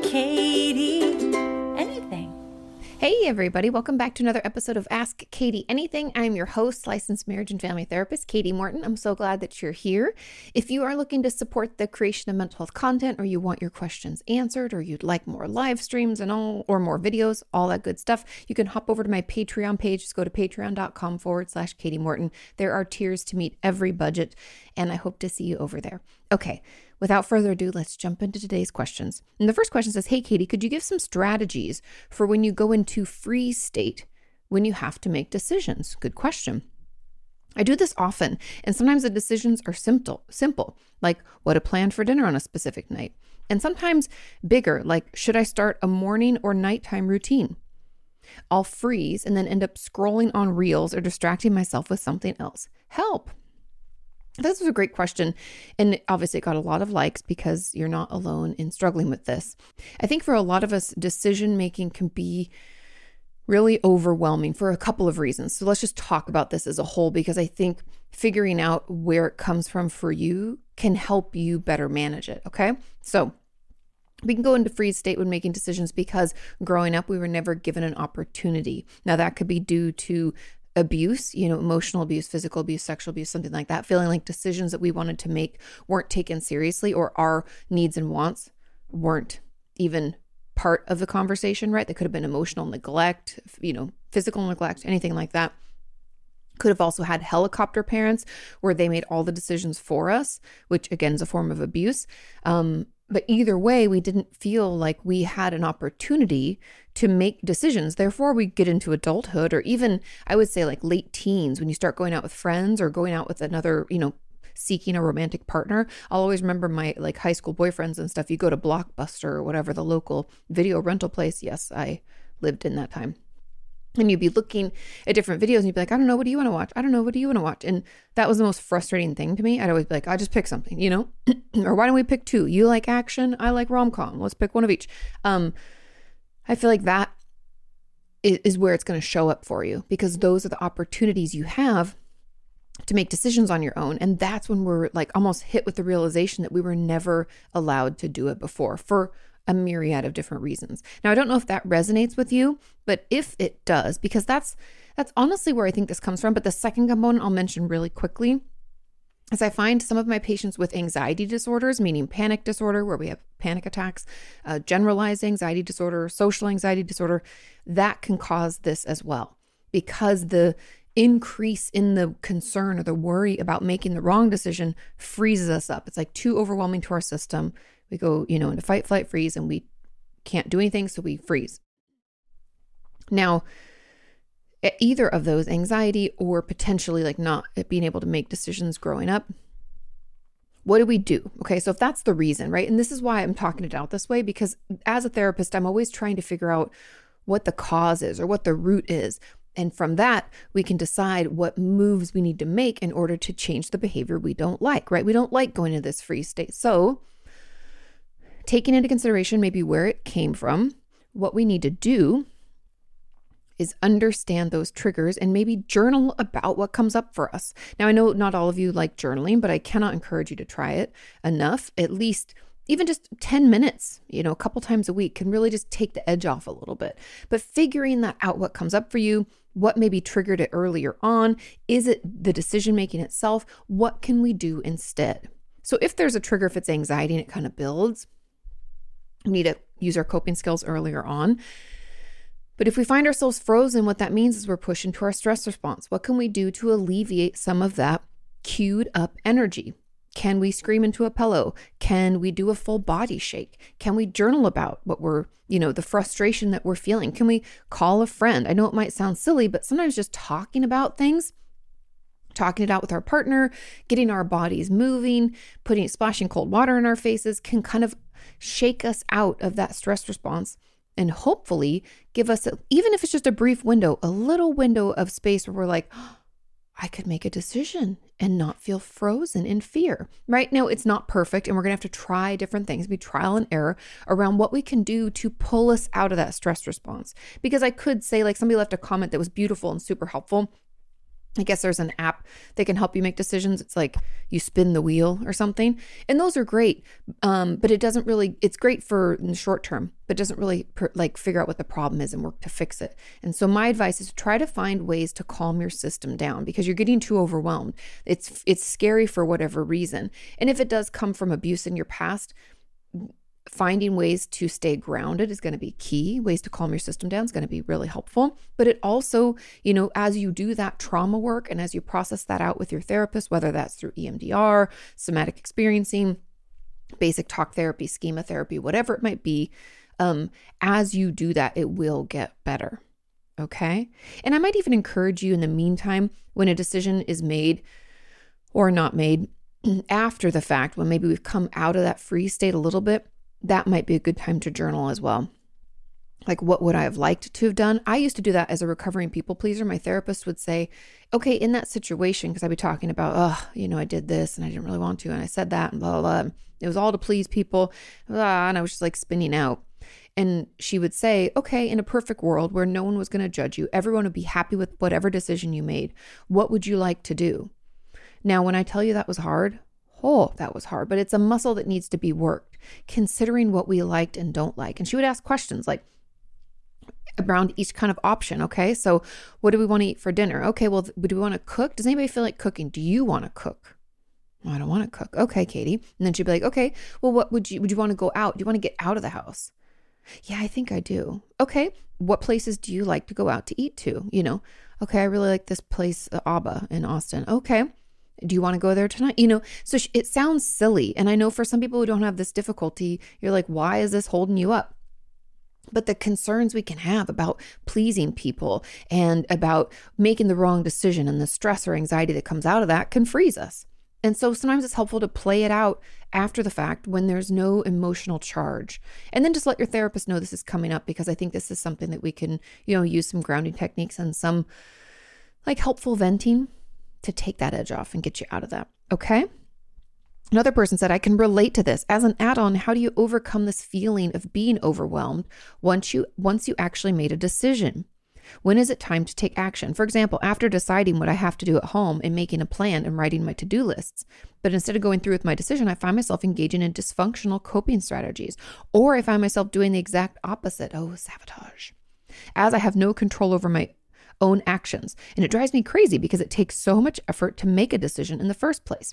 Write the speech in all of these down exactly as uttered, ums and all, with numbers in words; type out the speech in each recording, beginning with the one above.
Katie anything. Hey everybody, welcome back to another episode of Ask Katie Anything. I'm your host, licensed marriage and family therapist, Katie Morton. I'm so glad that you're here. If you are looking to support the creation of mental health content, or you want your questions answered, or you'd like more live streams and all, or more videos, all that good stuff, you can hop over to my Patreon page. Just go to patreon.com forward slash Katie Morton. There are tiers to meet every budget, and I hope to see you over there. Okay. Without further ado, let's jump into today's questions. And the first question says, hey, Katie, could you give some strategies for when you go into freeze state, when you have to make decisions? Good question. I do this often, and sometimes the decisions are simple, simple, like what to plan for dinner on a specific night. And sometimes bigger, like should I start a morning or nighttime routine? I'll freeze and then end up scrolling on reels or distracting myself with something else. Help. This was a great question, and obviously it got a lot of likes because you're not alone in struggling with this. I think for a lot of us, decision-making can be really overwhelming for a couple of reasons. So let's just talk about this as a whole, because I think figuring out where it comes from for you can help you better manage it, okay? So we can go into freeze state when making decisions because growing up, we were never given an opportunity. Now that could be due to abuse, you know, emotional abuse, physical abuse, sexual abuse, something like that, feeling like decisions that we wanted to make weren't taken seriously, or our needs and wants weren't even part of the conversation, right? They could have been emotional neglect, you know, physical neglect, anything like that. Could have also had helicopter parents where they made all the decisions for us, which again is a form of abuse. Um, But either way, we didn't feel like we had an opportunity to make decisions. Therefore, we get into adulthood, or even I would say like late teens, when you start going out with friends or going out with another, you know, seeking a romantic partner. I'll always remember my like high school boyfriends and stuff. You go to Blockbuster or whatever, the local video rental place. Yes, I lived in that time. And you'd be looking at different videos and you'd be like, I don't know, what do you want to watch? I don't know, what do you want to watch? And that was the most frustrating thing to me. I'd always be like, I just pick something, you know? Or why don't we pick two? You like action, I like rom-com. Let's pick one of each. Um, I feel like that is, is where it's going to show up for you, because those are the opportunities you have to make decisions on your own. And that's when we're like almost hit with the realization that we were never allowed to do it before for a myriad of different reasons. Now, I don't know if that resonates with you, but if it does, because that's that's honestly where I think this comes from. But the second component I'll mention really quickly is I find some of my patients with anxiety disorders, meaning panic disorder, where we have panic attacks, uh, generalized anxiety disorder, social anxiety disorder, that can cause this as well, because the increase in the concern or the worry about making the wrong decision freezes us up. It's like too overwhelming to our system. We go, you know, into fight, flight, freeze, and we can't do anything, so we freeze. Now, either of those, anxiety or potentially like not being able to make decisions growing up, what do we do? Okay, so if that's the reason, right? And this is why I'm talking it out this way, because as a therapist, I'm always trying to figure out what the cause is or what the root is. And from that, we can decide what moves we need to make in order to change the behavior we don't like, right? We don't like going into this freeze state. So taking into consideration maybe where it came from, what we need to do is understand those triggers and maybe journal about what comes up for us. Now, I know not all of you like journaling, but I cannot encourage you to try it enough. At least even just ten minutes, you know, a couple times a week can really just take the edge off a little bit. But figuring that out, what comes up for you, what maybe triggered it earlier on, is it the decision making itself? What can we do instead? So if there's a trigger, if it's anxiety and it kind of builds, we need to use our coping skills earlier on. But if we find ourselves frozen, what that means is we're pushed into our stress response. What can we do to alleviate some of that queued up energy? Can we scream into a pillow? Can we do a full body shake? Can we journal about what we're, you know, the frustration that we're feeling? Can we call a friend? I know it might sound silly, but sometimes just talking about things, talking it out with our partner, getting our bodies moving, putting, splashing cold water in our faces can kind of shake us out of that stress response and hopefully give us, a, even if it's just a brief window, a little window of space where we're like, oh, I could make a decision and not feel frozen in fear. Right now, it's not perfect, and we're going to have to try different things, be trial and error around what we can do to pull us out of that stress response. Because I could say, like, somebody left a comment that was beautiful and super helpful. I guess there's an app that can help you make decisions. It's like you spin the wheel or something. And those are great. Um, but it doesn't really, it's great for in the short term, but doesn't really per, like figure out what the problem is and work to fix it. And so my advice is to try to find ways to calm your system down because you're getting too overwhelmed. It's, it's scary for whatever reason. And if it does come from abuse in your past, finding ways to stay grounded is going to be key. Ways to calm your system down is going to be really helpful. But it also, you know, as you do that trauma work and as you process that out with your therapist, whether that's through E M D R, somatic experiencing, basic talk therapy, schema therapy, whatever it might be, um, as you do that, it will get better. Okay. And I might even encourage you in the meantime, when a decision is made or not made after the fact, when maybe we've come out of that freeze state a little bit, that might be a good time to journal as well. Like, what would I have liked to have done? I used to do that as a recovering people pleaser. My therapist would say, okay, in that situation, because I'd be talking about, oh, you know, I did this and I didn't really want to. And I said that and blah, blah, blah. It was all to please people. Blah, and I was just like spinning out. And she would say, okay, in a perfect world where no one was going to judge you, everyone would be happy with whatever decision you made. What would you like to do? Now, when I tell you that was hard, oh, that was hard, but it's a muscle that needs to be worked, considering what we liked and don't like. And she would ask questions like around each kind of option. Okay, so what do we want to eat for dinner? Okay, well, do we want to cook? Does anybody feel like cooking? Do you want to cook? Oh, I don't want to cook. Okay, Katie. And then she'd be like, okay, well, what would you, would you want to go out? Do you want to get out of the house? Yeah, I think I do. Okay, what places do you like to go out to eat to? You know, okay, I really like this place, uh, Abba in Austin. Okay. Do you want to go there tonight? You know, so it sounds silly. And I know for some people who don't have this difficulty, you're like, why is this holding you up? But the concerns we can have about pleasing people and about making the wrong decision and the stress or anxiety that comes out of that can freeze us. And so sometimes it's helpful to play it out after the fact when there's no emotional charge. And then just let your therapist know this is coming up, because I think this is something that we can, you know, use some grounding techniques and some like helpful venting to take that edge off and get you out of that. Okay. Another person said, I can relate to this. As an add-on, how do you overcome this feeling of being overwhelmed once you once you actually made a decision? When is it time to take action? For example, after deciding what I have to do at home and making a plan and writing my to-do lists. But instead of going through with my decision, I find myself engaging in dysfunctional coping strategies. Or I find myself doing the exact opposite. Oh, sabotage. As I have no control over my own actions. And it drives me crazy because it takes so much effort to make a decision in the first place.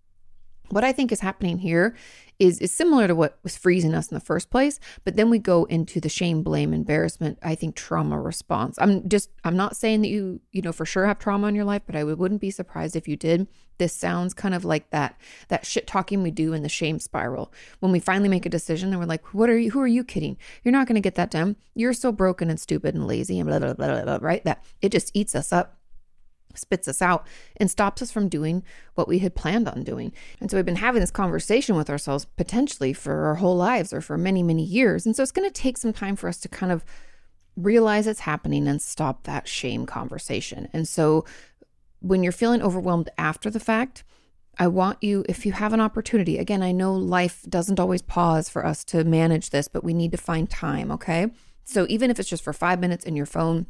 What I think is happening here is, is similar to what was freezing us in the first place, but then we go into the shame, blame, embarrassment, I think trauma response. I'm just, I'm not saying that you, you know, for sure have trauma in your life, but I wouldn't be surprised if you did. This sounds kind of like that, that shit talking we do in the shame spiral. When we finally make a decision and we're like, what are you, who are you kidding? You're not going to get that done. You're so broken and stupid and lazy and blah, blah, blah, blah, blah, right? That it just eats us up, spits us out, and stops us from doing what we had planned on doing. And so we've been having this conversation with ourselves potentially for our whole lives or for many, many years. And so it's going to take some time for us to kind of realize it's happening and stop that shame conversation. And so when you're feeling overwhelmed after the fact, I want you, if you have an opportunity, again, I know life doesn't always pause for us to manage this, but we need to find time, okay? So even if it's just for five minutes in your phone,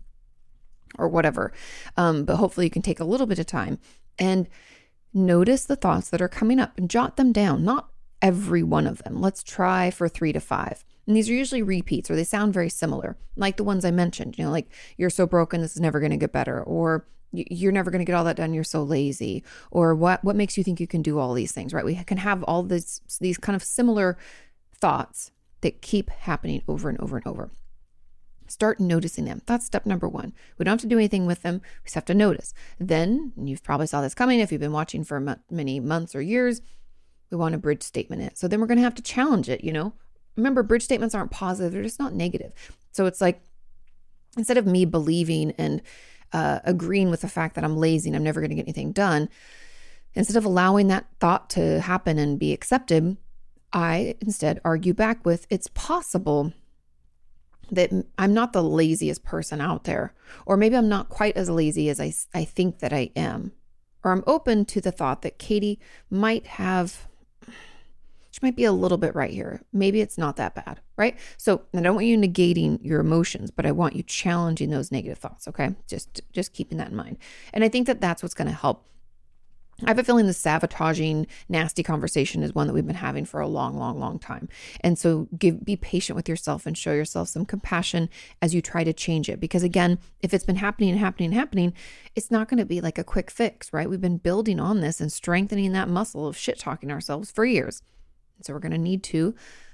or whatever. Um, but hopefully you can take a little bit of time and notice the thoughts that are coming up and jot them down. Not every one of them. Let's try for three to five. And these are usually repeats, or they sound very similar, like the ones I mentioned, you know, like you're so broken, this is never going to get better, or you're never going to get all that done, you're so lazy, or what, what makes you think you can do all these things, right? We can have all this, these kind of similar thoughts that keep happening over and over and over. Start noticing them. That's step number one. We don't have to do anything with them. We just have to notice. Then, and you've probably saw this coming if you've been watching for m- many months or years, we want to bridge statement it. So then we're going to have to challenge it, you know? Remember, bridge statements aren't positive. They're just not negative. So it's like, instead of me believing and uh, agreeing with the fact that I'm lazy and I'm never going to get anything done, instead of allowing that thought to happen and be accepted, I instead argue back with, it's possible that I'm not the laziest person out there, or maybe I'm not quite as lazy as I, I think that I am, or I'm open to the thought that Katie might have, she which might be a little bit right here. Maybe it's not that bad, right? So I don't want you negating your emotions, but I want you challenging those negative thoughts, okay? Just, just keeping that in mind. And I think that that's what's going to help. I have a feeling the sabotaging, nasty conversation is one that we've been having for a long, long, long time. And so give, be patient with yourself and show yourself some compassion as you try to change it. Because again, if it's been happening and happening and happening, it's not going to be like a quick fix, right? We've been building on this and strengthening that muscle of shit talking ourselves for years. And so we're going to need to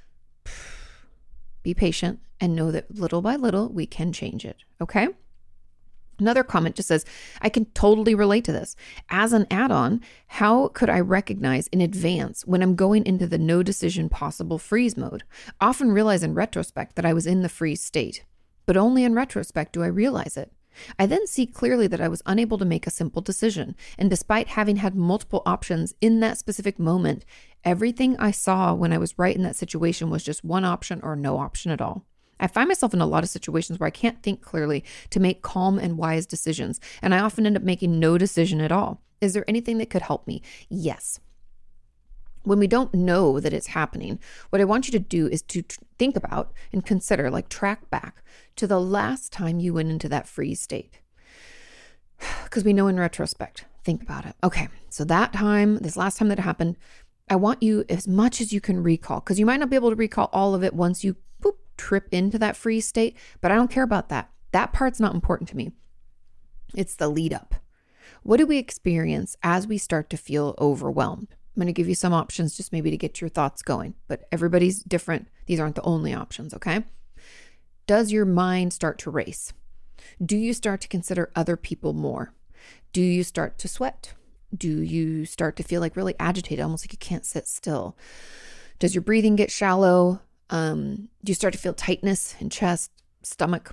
be patient and know that little by little, we can change it. Okay? Another comment just says, I can totally relate to this. As an add-on, how could I recognize in advance when I'm going into the no decision possible freeze mode? Often realize in retrospect that I was in the freeze state, but only in retrospect do I realize it. I then see clearly that I was unable to make a simple decision. And despite having had multiple options in that specific moment, everything I saw when I was right in that situation was just one option or no option at all. I find myself in a lot of situations where I can't think clearly to make calm and wise decisions, and I often end up making no decision at all. Is there anything that could help me? Yes. When we don't know that it's happening, what I want you to do is to tr- think about and consider, like track back to the last time you went into that freeze state. Because we know in retrospect, think about it. Okay, so that time, this last time that it happened, I want you as much as you can recall, because you might not be able to recall all of it once you boop, trip into that freeze state, but I don't care about that. That part's not important to me. It's the lead up. What do we experience as we start to feel overwhelmed? I'm going to give you some options just maybe to get your thoughts going, but everybody's different. These aren't the only options, okay? Does your mind start to race? Do you start to consider other people more? Do you start to sweat? Do you start to feel like really agitated, almost like you can't sit still? Does your breathing get shallow? Um, do you start to feel tightness in chest, stomach?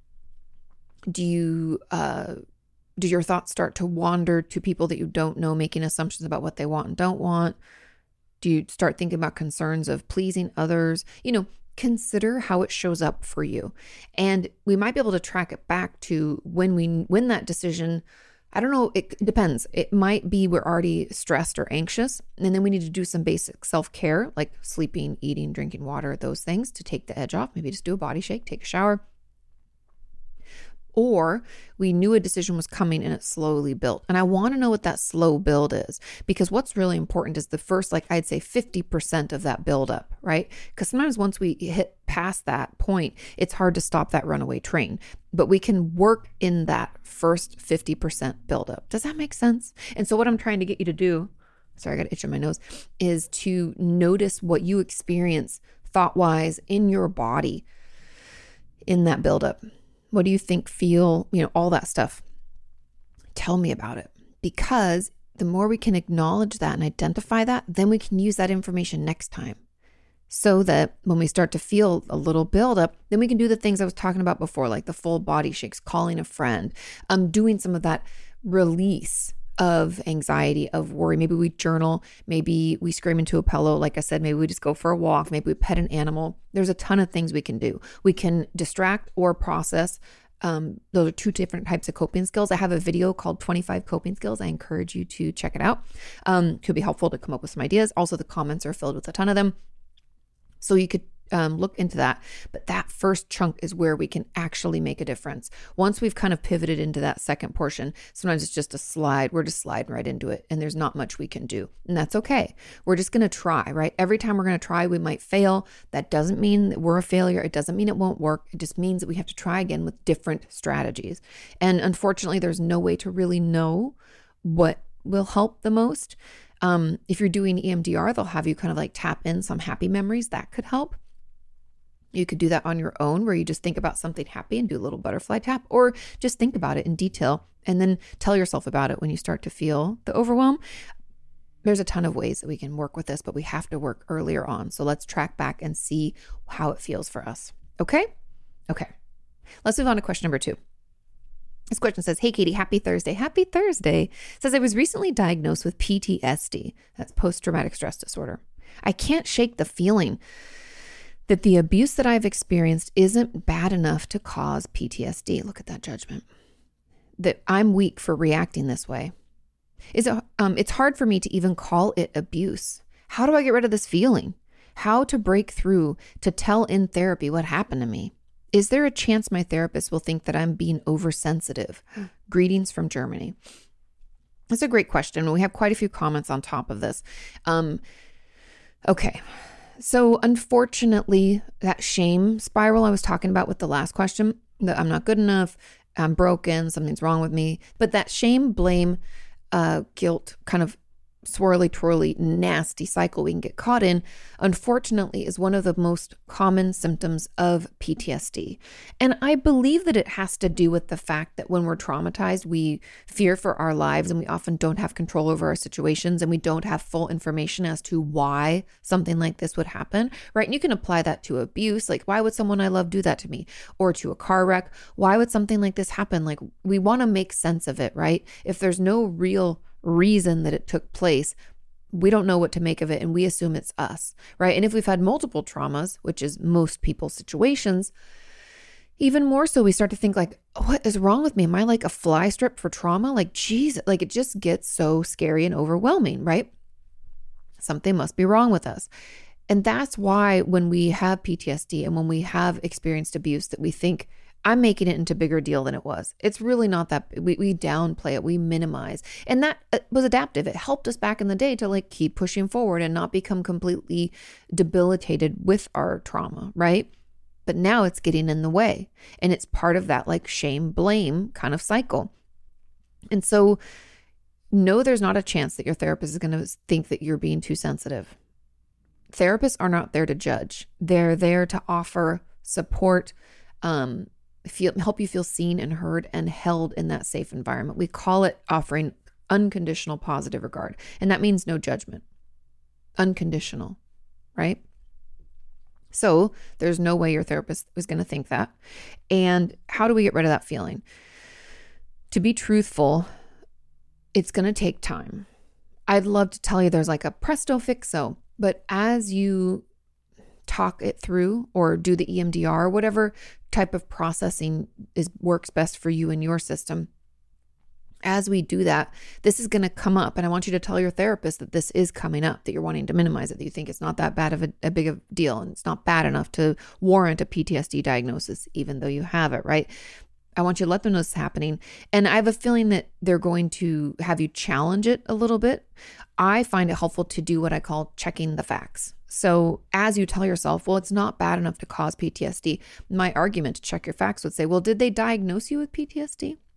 Do you, uh, do your thoughts start to wander to people that you don't know, making assumptions about what they want and don't want? Do you start thinking about concerns of pleasing others? You know, consider how it shows up for you. And we might be able to track it back to when we, when that decision, I don't know, it depends. It might be we're already stressed or anxious, and then we need to do some basic self-care, like sleeping, eating, drinking water, those things to take the edge off. Maybe just do a body shake, take a shower. Or we knew a decision was coming and it slowly built. And I want to know what that slow build is, because what's really important is the first, like I'd say fifty percent of that build up, right? Because sometimes once we hit past that point, it's hard to stop that runaway train, but we can work in that first fifty percent build up. Does that make sense? And so what I'm trying to get you to do, sorry, I got an itch on my nose, is to notice what you experience thought-wise in your body in that buildup. What do you think, feel, you know, all that stuff? Tell me about it. Because the more we can acknowledge that and identify that, then we can use that information next time. So that when we start to feel a little buildup, then we can do the things I was talking about before, like the full body shakes, calling a friend, um, doing some of that release of anxiety, of worry. Maybe we journal, maybe we scream into a pillow. Like I said, maybe we just go for a walk, maybe we pet an animal. There's a ton of things we can do. We can distract or process. Um, those are two different types of coping skills. I have a video called twenty-five Coping Skills. I encourage you to check it out. Um, could be helpful to come up with some ideas. Also, the comments are filled with a ton of them. So you could Um, look into that. But that first chunk is where we can actually make a difference. Once we've kind of pivoted into that second portion, sometimes it's just a slide. We're just sliding right into it and there's not much we can do. And that's okay. We're just going to try, right? Every time we're going to try, we might fail. That doesn't mean that we're a failure. It doesn't mean it won't work. It just means that we have to try again with different strategies. And unfortunately, there's no way to really know what will help the most. Um, if you're doing E M D R, they'll have you kind of like tap in some happy memories. That could help. You could do that on your own, where you just think about something happy and do a little butterfly tap, or just think about it in detail and then tell yourself about it when you start to feel the overwhelm. There's a ton of ways that we can work with this, but we have to work earlier on. So let's track back and see how it feels for us. Okay? Okay. Let's move on to question number two. This question says, hey, Katie, happy Thursday. Happy Thursday. It says, I was recently diagnosed with P T S D. That's post-traumatic stress disorder. I can't shake the feeling that the abuse that I've experienced isn't bad enough to cause P T S D. Look at that judgment. That I'm weak for reacting this way. Is it, um, it's hard for me to even call it abuse. How do I get rid of this feeling? How to break through to tell in therapy what happened to me. Is there a chance my therapist will think that I'm being oversensitive? Greetings from Germany. That's a great question. We have quite a few comments on top of this. Um, okay. So unfortunately, that shame spiral I was talking about with the last question, that I'm not good enough, I'm broken, something's wrong with me. But that shame, blame, uh, guilt kind of swirly, twirly, nasty cycle we can get caught in, unfortunately, is one of the most common symptoms of P T S D. And I believe that it has to do with the fact that when we're traumatized, we fear for our lives and we often don't have control over our situations and we don't have full information as to why something like this would happen, right? And you can apply that to abuse. Like, why would someone I love do that to me? Or to a car wreck? Why would something like this happen? Like, we want to make sense of it, right? If there's no real reason that it took place, we don't know what to make of it and we assume it's us, right? And if we've had multiple traumas, which is most people's situations, even more so we start to think like, what is wrong with me? Am I like a fly strip for trauma? Like, geez, like it just gets so scary and overwhelming, right? Something must be wrong with us. And that's why when we have P T S D and when we have experienced abuse, that we think, I'm making it into a bigger deal than it was. It's really not that. We, we downplay it. We minimize. And that was adaptive. It helped us back in the day to like keep pushing forward and not become completely debilitated with our trauma, right? But now it's getting in the way. And it's part of that like shame, blame kind of cycle. And so no, there's not a chance that your therapist is going to think that you're being too sensitive. Therapists are not there to judge. They're there to offer support, um, Feel, help you feel seen and heard and held in that safe environment. We call it offering unconditional positive regard. And that means no judgment. Unconditional, right? So there's no way your therapist is going to think that. And how do we get rid of that feeling? To be truthful, it's going to take time. I'd love to tell you there's like a presto fixo, but as you talk it through or do the E M D R or whatever type of processing is works best for you and your system. As we do that, this is going to come up. And I want you to tell your therapist that this is coming up, that you're wanting to minimize it, that you think it's not that bad of a, a big of a deal and it's not bad enough to warrant a P T S D diagnosis, even though you have it, right? I want you to let them know this is happening. And I have a feeling that they're going to have you challenge it a little bit. I find it helpful to do what I call checking the facts. So as you tell yourself, well, it's not bad enough to cause P T S D. My argument to check your facts would say, well, did they diagnose you with P T S D?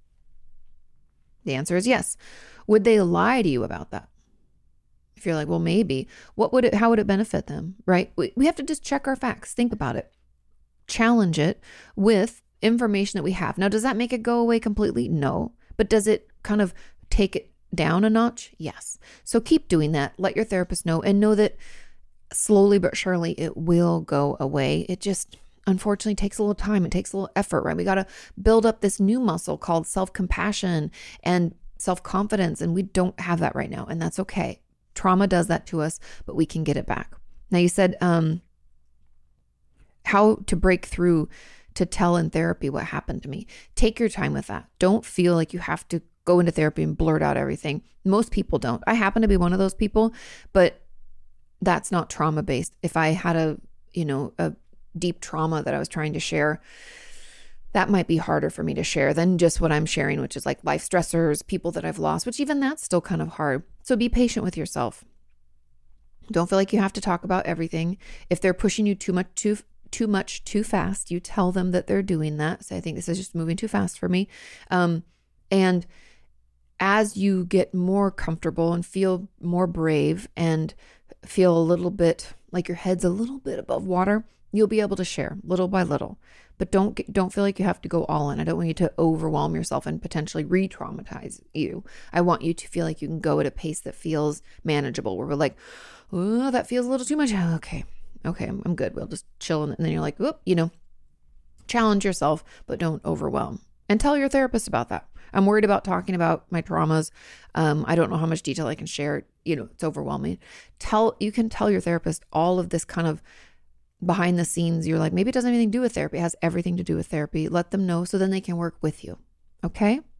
The answer is yes. Would they lie to you about that? If you're like, well, maybe, what would it, how would it benefit them, right? We, we have to just check our facts. Think about it. Challenge it with information that we have. Now, does that make it go away completely? No. But does it kind of take it down a notch? Yes. So keep doing that. Let your therapist know and know that slowly but surely it will go away. It just unfortunately takes a little time. It takes a little effort, right? We got to build up this new muscle called self-compassion and self-confidence. And we don't have that right now. And that's okay. Trauma does that to us, but we can get it back. Now you said, um, how to break through to tell in therapy what happened to me. Take your time with that. Don't feel like you have to go into therapy and blurt out everything. Most people don't. I happen to be one of those people, but that's not trauma based. If I had a, you know, a deep trauma that I was trying to share, that might be harder for me to share than just what I'm sharing, which is like life stressors, people that I've lost, which even that's still kind of hard. So be patient with yourself. Don't feel like you have to talk about everything. If they're pushing you too much, too too much too fast, you tell them that they're doing that. So I think this is just moving too fast for me. Um, and as you get more comfortable and feel more brave and feel a little bit like your head's a little bit above water, you'll be able to share little by little. But don't get, don't feel like you have to go all in. I don't want you to overwhelm yourself and potentially re-traumatize you. I want you to feel like you can go at a pace that feels manageable, where we're like, oh, that feels a little too much. Okay. Okay, I'm, I'm good. We'll just chill. And then you're like, whoop, you know, challenge yourself, but don't overwhelm. And tell your therapist about that. I'm worried about talking about my traumas. Um, I don't know how much detail I can share. You know, it's overwhelming. Tell, you can tell your therapist all of this kind of behind the scenes. You're like, maybe it doesn't have anything to do with therapy. It has everything to do with therapy. Let them know so then they can work with you. Okay?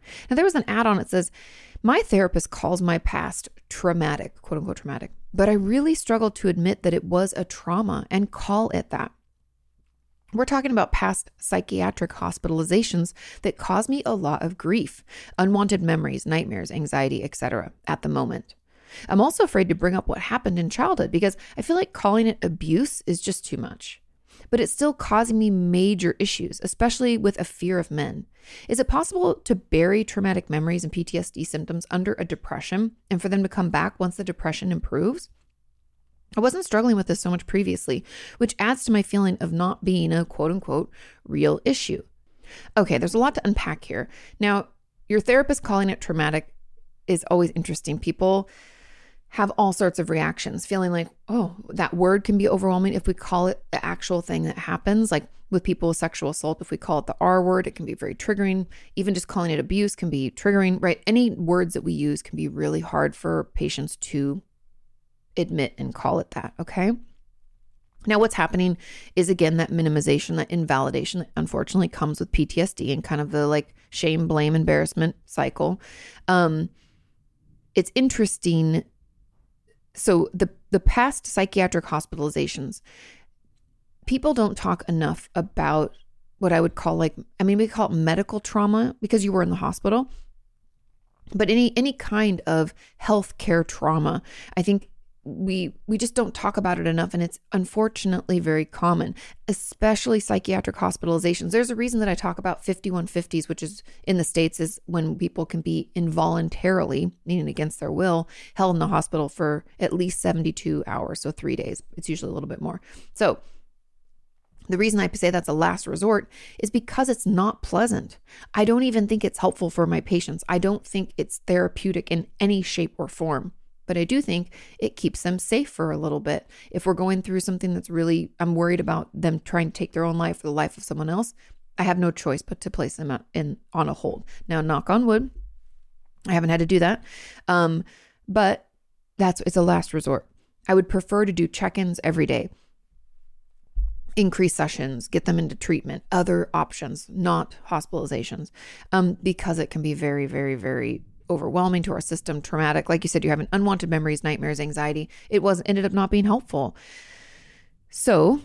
Now, there was an add-on that says, my therapist calls my past traumatic, quote unquote traumatic, but I really struggled to admit that it was a trauma and call it that. We're talking about past psychiatric hospitalizations that caused me a lot of grief, unwanted memories, nightmares, anxiety, et cetera at the moment. I'm also afraid to bring up what happened in childhood because I feel like calling it abuse is just too much. But it's still causing me major issues, especially with a fear of men. Is it possible to bury traumatic memories and P T S D symptoms under a depression and for them to come back once the depression improves? I wasn't struggling with this so much previously, which adds to my feeling of not being a quote unquote real issue. Okay, there's a lot to unpack here. Now, your therapist calling it traumatic is always interesting. People have all sorts of reactions, feeling like, oh, that word can be overwhelming if we call it the actual thing that happens. Like with people with sexual assault, if we call it the R word, it can be very triggering. Even just calling it abuse can be triggering, right? Any words that we use can be really hard for patients to admit and call it that, okay? Now, what's happening is, again, that minimization, that invalidation that unfortunately comes with P T S D and kind of the like shame, blame, embarrassment cycle. Um, it's interesting. So the, the past psychiatric hospitalizations, people don't talk enough about what I would call like, I mean, we call it medical trauma because you were in the hospital, but any, any kind of healthcare trauma, I think we, we just don't talk about it enough. And it's unfortunately very common, especially psychiatric hospitalizations. There's a reason that I talk about fifty-one fifties, which is in the States is when people can be involuntarily, meaning against their will, held in the hospital for at least seventy-two hours. So three days, it's usually a little bit more. So the reason I say that's a last resort is because it's not pleasant. I don't even think it's helpful for my patients. I don't think it's therapeutic in any shape or form. But I do think it keeps them safe for a little bit. If we're going through something that's really, I'm worried about them trying to take their own life or the life of someone else, I have no choice but to place them in on a hold. Now, knock on wood, I haven't had to do that. Um, but that's, it's a last resort. I would prefer to do check-ins every day, increase sessions, get them into treatment, other options, not hospitalizations, um, because it can be very, very, very overwhelming to our system, traumatic. Like you said, you're having unwanted memories, nightmares, anxiety. It was ended up not being helpful. So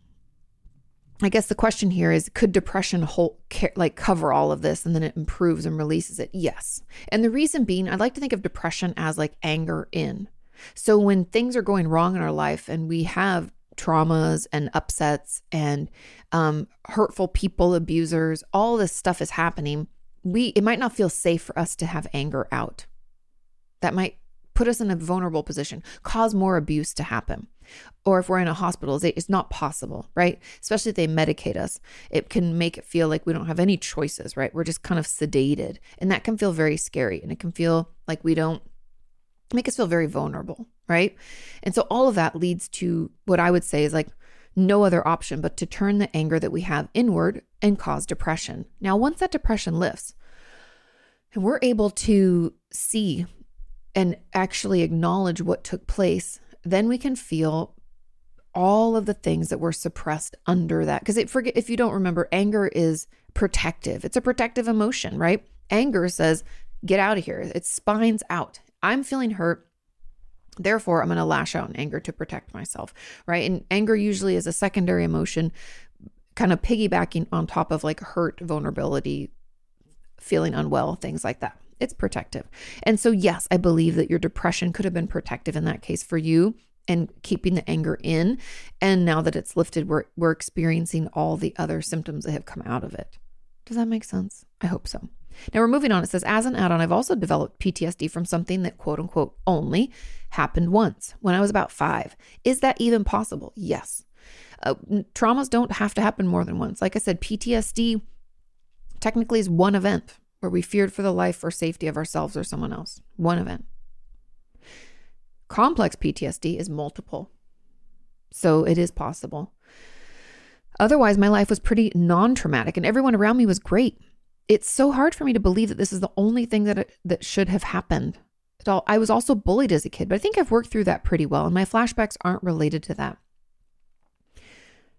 I guess the question here is, could depression hold, like cover all of this and then it improves and releases it? Yes. And the reason being, I'd like to think of depression as like anger in. So when things are going wrong in our life and we have traumas and upsets and um, hurtful people, abusers, all this stuff is happening, we it might not feel safe for us to have anger out. That might put us in a vulnerable position, cause more abuse to happen. Or if we're in a hospital, it's not possible, right? Especially if they medicate us. It can make it feel like we don't have any choices, right? We're just kind of sedated. And that can feel very scary. And it can feel like we don't, make us feel very vulnerable, right? And so all of that leads to what I would say is like no other option but to turn the anger that we have inward and cause depression. Now, once that depression lifts and we're able to see and actually acknowledge what took place, then we can feel all of the things that were suppressed under that. Because it forget if you don't remember, anger is protective. It's a protective emotion, right? Anger says, get out of here. It spines out. I'm feeling hurt. Therefore, I'm going to lash out in anger to protect myself, right? And anger usually is a secondary emotion, kind of piggybacking on top of like hurt, vulnerability, feeling unwell, things like that. It's protective. And so, yes, I believe that your depression could have been protective in that case for you and keeping the anger in. And now that it's lifted, we're, we're experiencing all the other symptoms that have come out of it. Does that make sense? I hope so. Now we're moving on. It says, as an add-on, I've also developed P T S D from something that quote unquote only happened once when I was about five. Is that even possible? Yes. Uh, traumas don't have to happen more than once. Like I said, P T S D technically is one event where we feared for the life or safety of ourselves or someone else. One event. Complex P T S D is multiple. So it is possible. Otherwise, my life was pretty non-traumatic and everyone around me was great. It's so hard for me to believe that this is the only thing that it, that should have happened. At all. I was also bullied as a kid, but I think I've worked through that pretty well, and my flashbacks aren't related to that.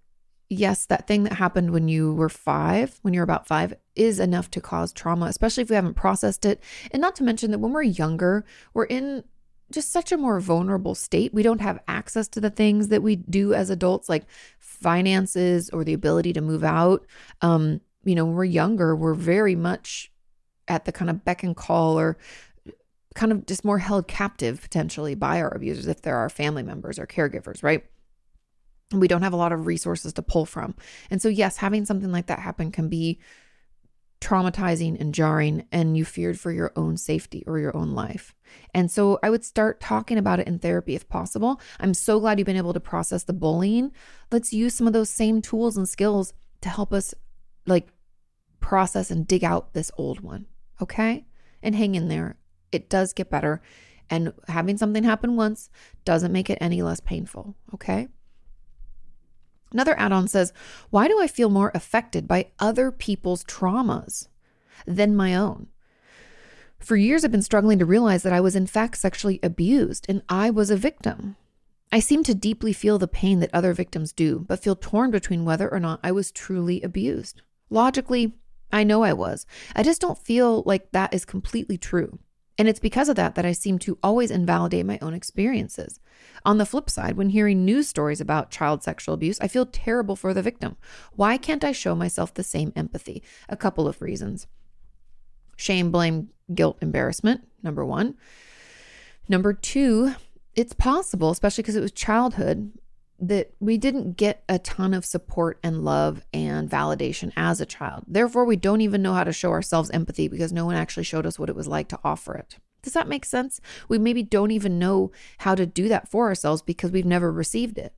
yes, that thing that happened when you were five, when you're about five, is enough to cause trauma, especially if we haven't processed it. And not to mention that when we're younger, we're in just such a more vulnerable state. We don't have access to the things that we do as adults, like finances or the ability to move out. Um, you know, when we're younger, we're very much at the kind of beck and call, or kind of just more held captive potentially by our abusers if they're our family members or caregivers, right? We don't have a lot of resources to pull from. And so, yes, having something like that happen can be traumatizing and jarring, and you feared for your own safety or your own life. And so I would start talking about it in therapy if possible. I'm so glad you've been able to process the bullying. Let's use some of those same tools and skills to help us like process and dig out this old one. Okay? And hang in there. It does get better. And having something happen once doesn't make it any less painful. Okay? Another add-on says, why do I feel more affected by other people's traumas than my own? For years, I've been struggling to realize that I was in fact sexually abused and I was a victim. I seem to deeply feel the pain that other victims do, but feel torn between whether or not I was truly abused. Logically, I know I was. I just don't feel like that is completely true. And it's because of that that I seem to always invalidate my own experiences. On the flip side, when hearing news stories about child sexual abuse, I feel terrible for the victim. Why can't I show myself the same empathy? A couple of reasons. Shame, blame, guilt, embarrassment, number one. Number two, it's possible, especially because it was childhood, that we didn't get a ton of support and love and validation as a child. Therefore, we don't even know how to show ourselves empathy because no one actually showed us what it was like to offer it. Does that make sense? We maybe don't even know how to do that for ourselves because we've never received it.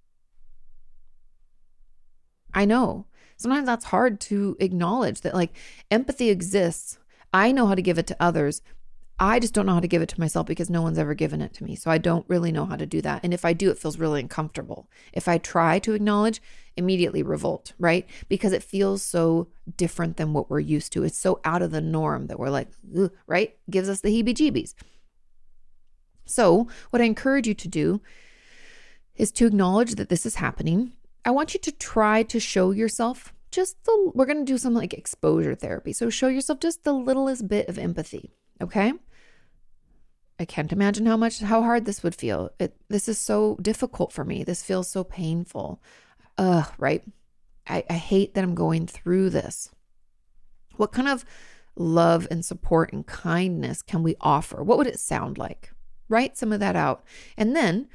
I know. Sometimes that's hard to acknowledge that like empathy exists. I know how to give it to others. I just don't know how to give it to myself because no one's ever given it to me. So I don't really know how to do that. And if I do, it feels really uncomfortable. If I try to acknowledge, immediately revolt, right? Because it feels so different than what we're used to. It's so out of the norm that we're like, ugh, right? Gives us the heebie-jeebies. So what I encourage you to do is to acknowledge that this is happening. I want you to try to show yourself just the, we're going to do some like exposure therapy. So show yourself just the littlest bit of empathy. Okay. I can't imagine how much, how hard this would feel. It, this is so difficult for me. This feels so painful. Ugh, right. I, I hate that I'm going through this. What kind of love and support and kindness can we offer? What would it sound like? Write some of that out. And then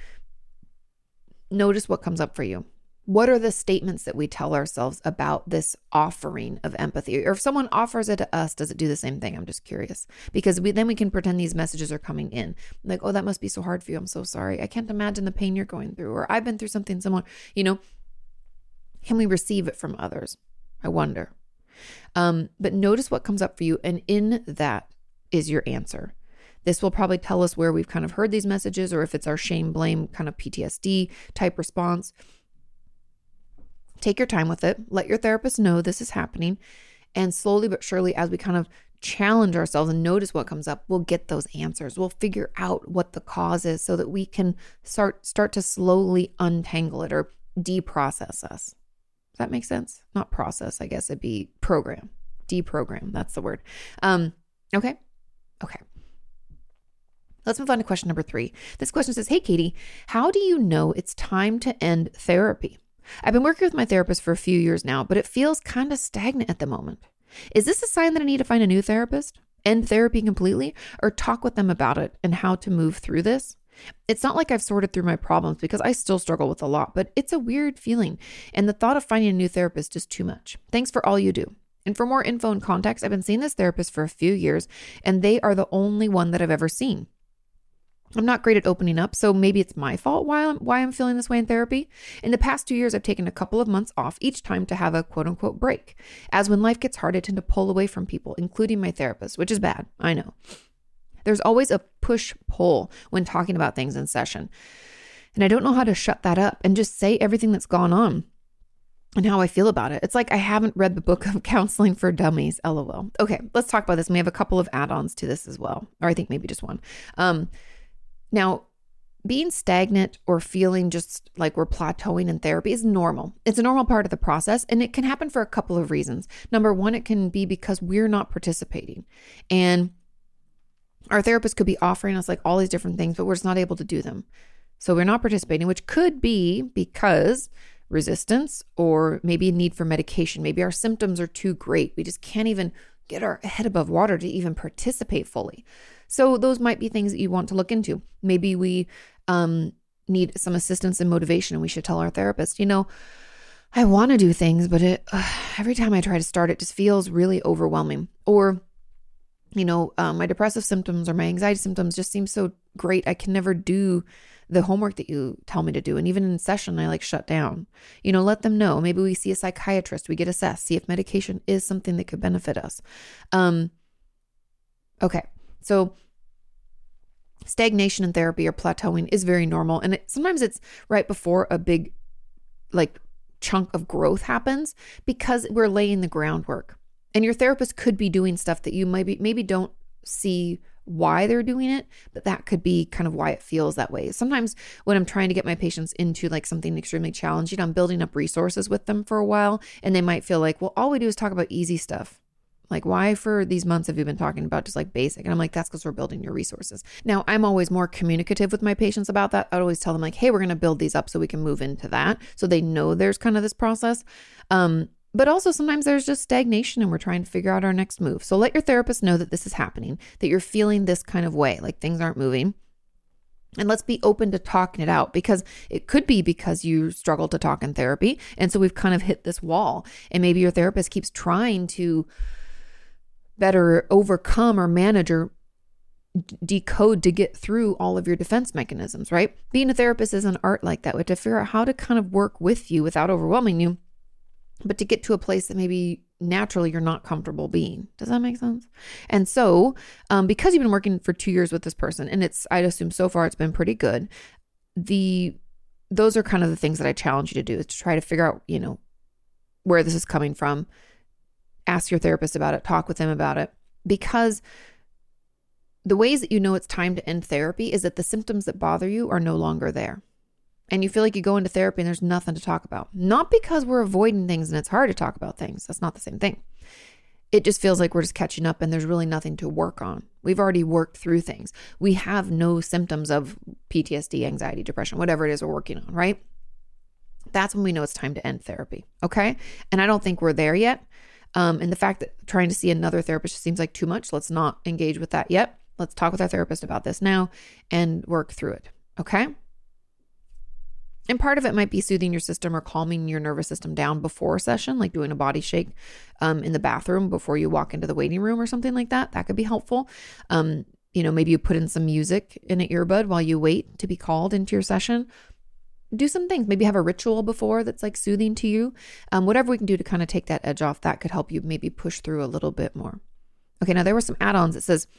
notice what comes up for you. What are the statements that we tell ourselves about this offering of empathy? Or if someone offers it to us, does it do the same thing? I'm just curious. Because we, then we can pretend these messages are coming in. Like, oh, that must be so hard for you. I'm so sorry. I can't imagine the pain you're going through. Or I've been through something similar. You know, can we receive it from others? I wonder. Um, but notice what comes up for you. And in that is your answer. This will probably tell us where we've kind of heard these messages, or if it's our shame, blame, kind of P T S D type response. Take your time with it. Let your therapist know this is happening. And slowly but surely, as we kind of challenge ourselves and notice what comes up, we'll get those answers. We'll figure out what the cause is so that we can start, start to slowly untangle it or deprocess us. Does that make sense? Not process, I guess it'd be program. Deprogram, that's the word. Um, okay. Okay. Let's move on to question number three. This question says, hey, Katie, how do you know it's time to end therapy? I've been working with my therapist for a few years now, but it feels kind of stagnant at the moment. Is this a sign that I need to find a new therapist, end therapy completely, or talk with them about it and how to move through this? It's not like I've sorted through my problems because I still struggle with a lot, but it's a weird feeling. And the thought of finding a new therapist is too much. Thanks for all you do. And for more info and context, I've been seeing this therapist for a few years, and they are the only one that I've ever seen. I'm not great at opening up, so maybe it's my fault why I'm, why I'm feeling this way in therapy. In the past two years, I've taken a couple of months off each time to have a quote unquote break. As when life gets hard, I tend to pull away from people, including my therapist, which is bad. I know. There's always a push-pull when talking about things in session. And I don't know how to shut that up and just say everything that's gone on and how I feel about it. It's like I haven't read the book of Counseling for Dummies, LOL. Okay, let's talk about this. And we have a couple of add-ons to this as well. Or I think maybe just one. Um, Now, being stagnant or feeling just like we're plateauing in therapy is normal. It's a normal part of the process, and it can happen for a couple of reasons. Number one, it can be because we're not participating, and our therapist could be offering us like all these different things, but we're just not able to do them. So we're not participating, which could be because resistance or maybe a need for medication. Maybe our symptoms are too great. We just can't even get our head above water to even participate fully. So those might be things that you want to look into. Maybe we um, need some assistance and motivation, and we should tell our therapist, you know, I want to do things, but it uh, every time I try to start, it just feels really overwhelming. Or, you know, um, my depressive symptoms or my anxiety symptoms just seem so great. I can never do the homework that you tell me to do. And even in session, I like shut down. You know, let them know. Maybe we see a psychiatrist, we get assessed, see if medication is something that could benefit us. Um, okay. So stagnation in therapy or plateauing is very normal. And it, sometimes it's right before a big like chunk of growth happens because we're laying the groundwork. And your therapist could be doing stuff that you maybe maybe don't see why they're doing it, but that could be kind of why it feels that way. Sometimes when I'm trying to get my patients into like something extremely challenging, I'm building up resources with them for a while, and they might feel like, well, all we do is talk about easy stuff. Like, why for these months have you been talking about just like basic? And I'm like, that's because we're building your resources. Now, I'm always more communicative with my patients about that. I'd always tell them like, hey, we're going to build these up so we can move into that. So they know there's kind of this process. Um, But also sometimes there's just stagnation and we're trying to figure out our next move. So let your therapist know that this is happening, that you're feeling this kind of way, like things aren't moving. And let's be open to talking it out, because it could be because you struggle to talk in therapy. And so we've kind of hit this wall, and maybe your therapist keeps trying to better overcome or manage or decode to get through all of your defense mechanisms, right? Being a therapist is an art like that. We have to figure out how to kind of work with you without overwhelming you, but to get to a place that maybe naturally you're not comfortable being. Does that make sense? And so um, because you've been working for two years with this person, and it's, I'd assume so far it's been pretty good, the those are kind of the things that I challenge you to do, is to try to figure out, you know, where this is coming from. Ask your therapist about it, talk with them about it, because the ways that you know it's time to end therapy is that the symptoms that bother you are no longer there. And you feel like you go into therapy and there's nothing to talk about. Not because we're avoiding things and it's hard to talk about things. That's not the same thing. It just feels like we're just catching up and there's really nothing to work on. We've already worked through things. We have no symptoms of P T S D, anxiety, depression, whatever it is we're working on, right? That's when we know it's time to end therapy, okay? And I don't think we're there yet. Um, and the fact that trying to see another therapist just seems like too much, let's not engage with that yet. Let's talk with our therapist about this now and work through it, okay? And part of it might be soothing your system or calming your nervous system down before a session, like doing a body shake um, in the bathroom before you walk into the waiting room or something like that. That could be helpful. Um, you know, maybe you put in some music in an earbud while you wait to be called into your session. Do some things. Maybe have a ritual before that's like soothing to you. Um, whatever we can do to kind of take that edge off, that could help you maybe push through a little bit more. Okay, now there were some add-ons. It says,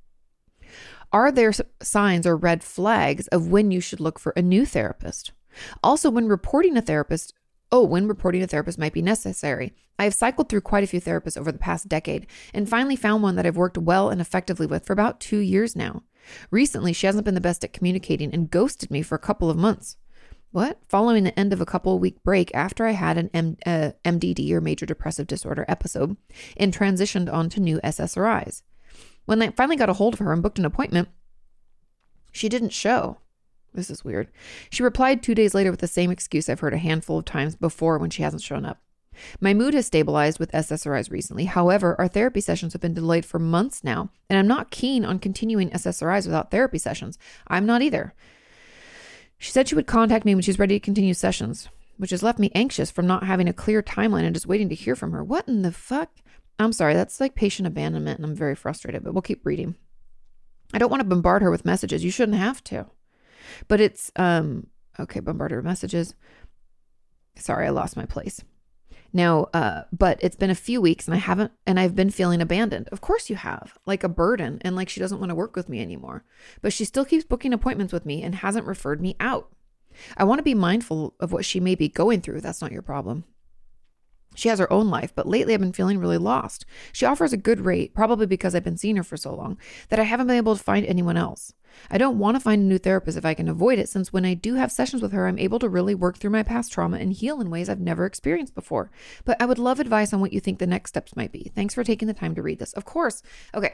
are there signs or red flags of when you should look for a new therapist? Also, when reporting a therapist, oh, when reporting a therapist might be necessary. I have cycled through quite a few therapists over the past decade and finally found one that I've worked well and effectively with for about two years now. Recently, she hasn't been the best at communicating and ghosted me for a couple of months. What? Following the end of a couple week break after I had an M- uh, M D D or major depressive disorder episode and transitioned onto new S S R Is. When I finally got a hold of her and booked an appointment, she didn't show. This is weird. She replied two days later with the same excuse I've heard a handful of times before when she hasn't shown up. My mood has stabilized with S S R Is recently. However, our therapy sessions have been delayed for months now, and I'm not keen on continuing S S R Is without therapy sessions. I'm not either. She said she would contact me when she's ready to continue sessions, which has left me anxious from not having a clear timeline and just waiting to hear from her. What in the fuck? I'm sorry, that's like patient abandonment, and I'm very frustrated, but we'll keep reading. I don't want to bombard her with messages. You shouldn't have to. But it's, um, okay, bombard her with messages. Sorry, I lost my place. Now, uh, but it's been a few weeks and I haven't, and I've been feeling abandoned. Of course you have, like a burden, and like she doesn't want to work with me anymore, but she still keeps booking appointments with me and hasn't referred me out. I want to be mindful of what she may be going through. That's not your problem. She has her own life, but lately I've been feeling really lost. She offers a good rate, probably because I've been seeing her for so long, that I haven't been able to find anyone else. I don't want to find a new therapist if I can avoid it, since when I do have sessions with her, I'm able to really work through my past trauma and heal in ways I've never experienced before. But I would love advice on what you think the next steps might be. Thanks for taking the time to read this. Of course. Okay.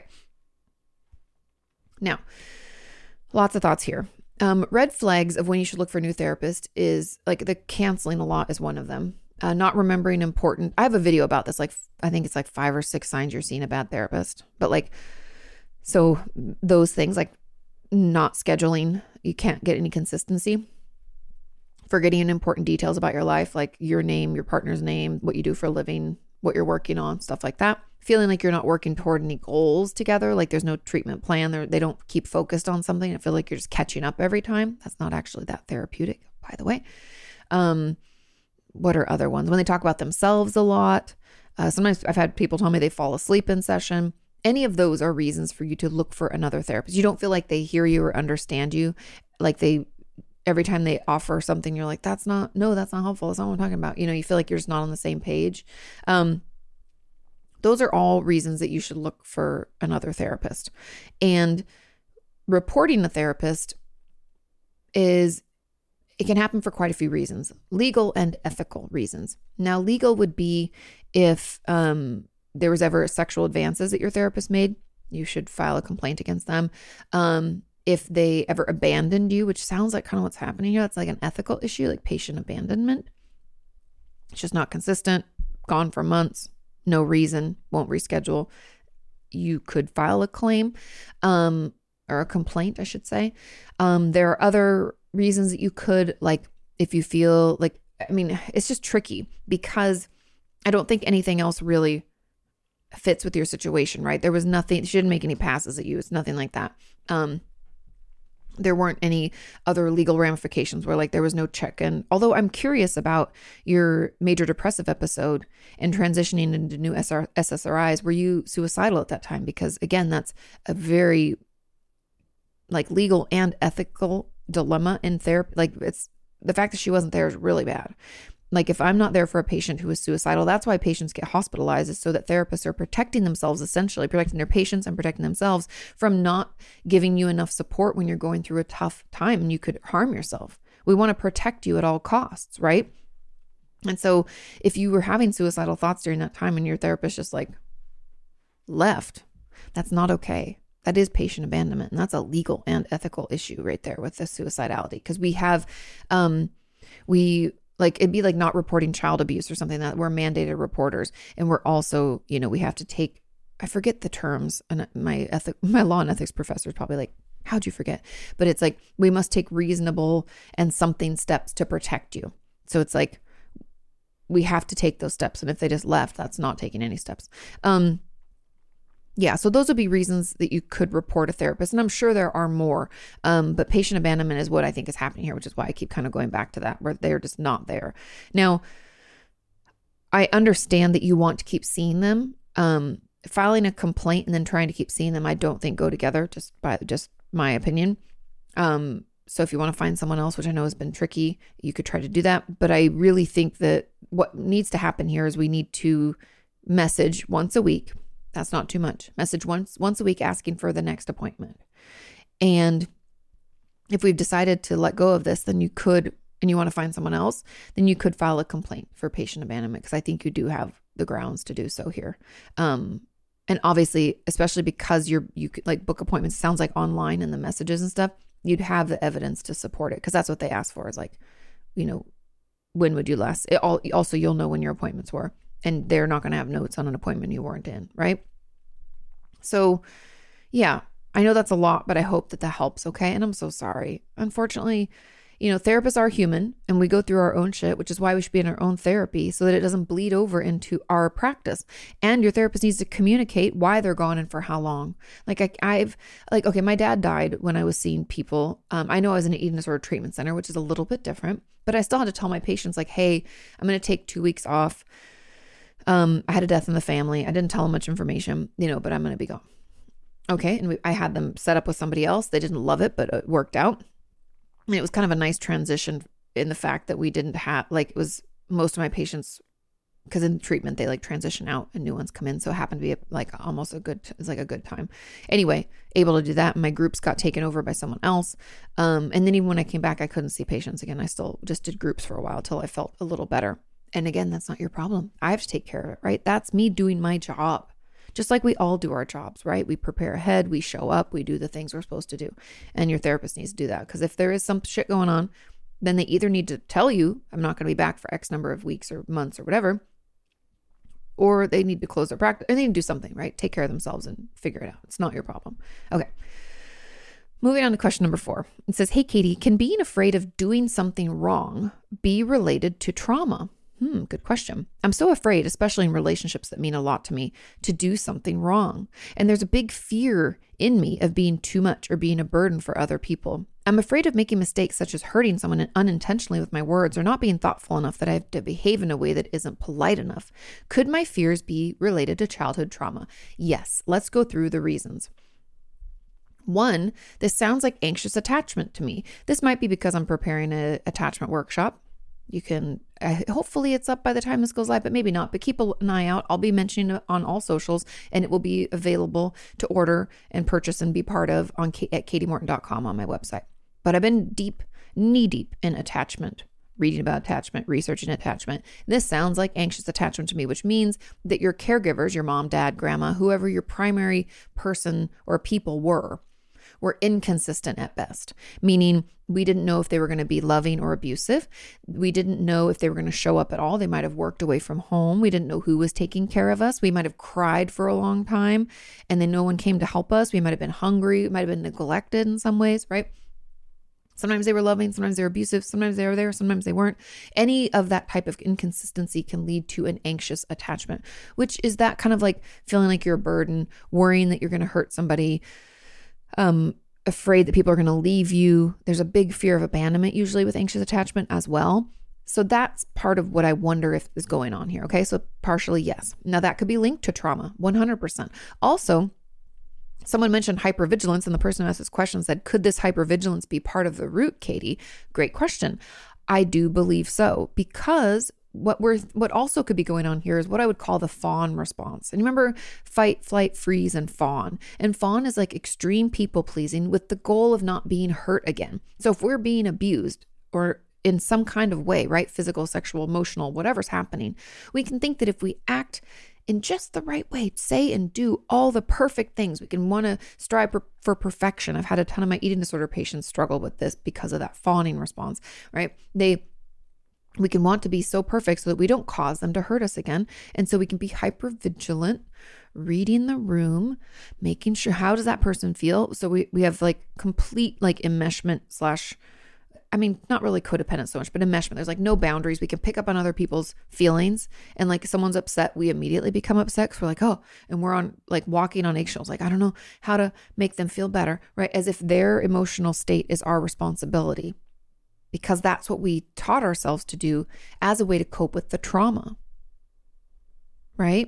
Now, lots of thoughts here. Um, red flags of when you should look for a new therapist is like the canceling a lot is one of them. Uh, not remembering important. I have a video about this. Like, I think it's like five or six signs you're seeing a bad therapist. But like, so those things like not scheduling, you can't get any consistency. Forgetting important details about your life, like your name, your partner's name, what you do for a living, what you're working on, stuff like that. Feeling like you're not working toward any goals together, like there's no treatment plan. They're, they don't keep focused on something. I feel like you're just catching up every time. That's not actually that therapeutic, by the way. Um, What are other ones? When they talk about themselves a lot. Uh, sometimes I've had people tell me they fall asleep in session. Any of those are reasons for you to look for another therapist. You don't feel like they hear you or understand you. Like they, every time they offer something, you're like, that's not, no, that's not helpful. That's not what I'm talking about. You know, you feel like you're just not on the same page. Um, those are all reasons that you should look for another therapist. And reporting a therapist is, it can happen for quite a few reasons, legal and ethical reasons. Now, legal would be if um, there was ever sexual advances that your therapist made, you should file a complaint against them. Um, if they ever abandoned you, which sounds like kind of what's happening here, that's like an ethical issue, like patient abandonment. It's just not consistent, gone for months, no reason, won't reschedule. You could file a claim um, or a complaint, I should say. Um, there are other reasons that you could, like if you feel like, I mean, it's just tricky because I don't think anything else really fits with your situation, right? There was nothing, she didn't make any passes at you. It's nothing like that. Um, there weren't any other legal ramifications where like there was no check-in. Although I'm curious about your major depressive episode and transitioning into new S S R Is. Were you suicidal at that time? Because again, that's a very like legal and ethical dilemma in therapy. Like it's the fact that she wasn't there is really bad. Like if I'm not there for a patient who is suicidal, that's why patients get hospitalized, is so that therapists are protecting themselves, essentially protecting their patients and protecting themselves from not giving you enough support when you're going through a tough time and you could harm yourself. We want to protect you at all costs, right? And so if you were having suicidal thoughts during that time and your therapist just like left, that's not okay. That is patient abandonment. And that's a legal and ethical issue right there with the suicidality. Because we have, um, we like, it'd be like not reporting child abuse or something, that we're mandated reporters. And we're also, you know, we have to take, I forget the terms. And my ethic, my law and ethics professor is probably like, how'd you forget? But it's like, we must take reasonable and something steps to protect you. So it's like, we have to take those steps. And if they just left, that's not taking any steps. Um, Yeah, so those would be reasons that you could report a therapist. And I'm sure there are more. Um, but patient abandonment is what I think is happening here, which is why I keep kind of going back to that, where they're just not there. Now, I understand that you want to keep seeing them. Um, filing a complaint and then trying to keep seeing them, I don't think go together, just by just my opinion. Um, so if you want to find someone else, which I know has been tricky, you could try to do that. But I really think that what needs to happen here is we need to message once a week. That's not too much. Message once once a week asking for the next appointment. And if we've decided to let go of this, then you could, and you want to find someone else, then you could file a complaint for patient abandonment, because I think you do have the grounds to do so here. Um, and obviously, especially because you're, you could like book appointments, sounds like online and the messages and stuff, you'd have the evidence to support it, because that's what they ask for, is like, you know, when would you last? It all, also, you'll know when your appointments were. And they're not going to have notes on an appointment you weren't in, right? So, yeah, I know that's a lot, but I hope that that helps, okay? And I'm so sorry. Unfortunately, you know, therapists are human and we go through our own shit, which is why we should be in our own therapy so that it doesn't bleed over into our practice. And your therapist needs to communicate why they're gone and for how long. Like I, I've, like, okay, my dad died when I was seeing people. Um, I know I was in an eating disorder treatment center, which is a little bit different, but I still had to tell my patients like, hey, I'm going to take two weeks off. Um, I had a death in the family. I didn't tell them much information, you know, but I'm going to be gone. Okay. And we, I had them set up with somebody else. They didn't love it, but it worked out. And it was kind of a nice transition in the fact that we didn't have, like, it was, most of my patients because in treatment they like transition out and new ones come in. So it happened to be a, like almost a good, it's like a good time. Anyway, able to do that. My groups got taken over by someone else. Um, and then even when I came back, I couldn't see patients again. I still just did groups for a while till I felt a little better. And again, that's not your problem. I have to take care of it, right? That's me doing my job. Just like we all do our jobs, right? We prepare ahead, we show up, we do the things we're supposed to do. And your therapist needs to do that. Because if there is some shit going on, then they either need to tell you, I'm not going to be back for X number of weeks or months or whatever, or they need to close their practice, or they need to do something, right? Take care of themselves and figure it out. It's not your problem. Okay. Moving on to question number four. It says, hey, Katie, can being afraid of doing something wrong be related to trauma? Hmm, good question. I'm so afraid, especially in relationships that mean a lot to me, to do something wrong. And there's a big fear in me of being too much or being a burden for other people. I'm afraid of making mistakes such as hurting someone unintentionally with my words or not being thoughtful enough that I have to behave in a way that isn't polite enough. Could my fears be related to childhood trauma? Yes. Let's go through the reasons. One, this sounds like anxious attachment to me. This might be because I'm preparing an attachment workshop. You can, uh, hopefully it's up by the time this goes live, but maybe not, but keep an eye out. I'll be mentioning it on all socials and it will be available to order and purchase and be part of on at katie morton dot com on my website. But I've been deep, knee deep in attachment, reading about attachment, researching attachment. This sounds like anxious attachment to me, which means that your caregivers, your mom, dad, grandma, whoever your primary person or people were, were inconsistent at best, meaning we didn't know if they were going to be loving or abusive. We didn't know if they were going to show up at all. They might have worked away from home. We didn't know who was taking care of us. We might have cried for a long time and then no one came to help us. We might have been hungry. We might have been neglected in some ways, right? Sometimes they were loving, sometimes they were abusive, sometimes they were there, sometimes they weren't. Any of that type of inconsistency can lead to an anxious attachment, which is that kind of like feeling like you're a burden, worrying that you're going to hurt somebody, um, afraid that people are going to leave you. There's a big fear of abandonment usually with anxious attachment as well. So that's part of what I wonder if is going on here. Okay. So partially, yes. Now that could be linked to trauma, one hundred percent. Also, someone mentioned hypervigilance and the person who asked this question said, could this hypervigilance be part of the root, Katie? Great question. I do believe so, because what we're what also could be going on here is what I would call the fawn response. And remember, fight, flight, freeze, and fawn. And fawn is like extreme people pleasing with the goal of not being hurt again. So if we're being abused or in some kind of way, right? Physical, sexual, emotional, whatever's happening, we can think that if we act in just the right way, say and do all the perfect things, we can want to strive for, for perfection. I've had a ton of my eating disorder patients struggle with this because of that fawning response, right? They We can want to be so perfect so that we don't cause them to hurt us again. And so we can be hyper vigilant, reading the room, making sure, how does that person feel? So we, we have like complete like enmeshment slash, I mean, not really codependent so much, but enmeshment. There's like no boundaries. We can pick up on other people's feelings. And like if someone's upset, we immediately become upset because we're like, oh, and we're on like walking on eggshells. Like, I don't know how to make them feel better, right? As if their emotional state is our responsibility, because that's what we taught ourselves to do as a way to cope with the trauma, right?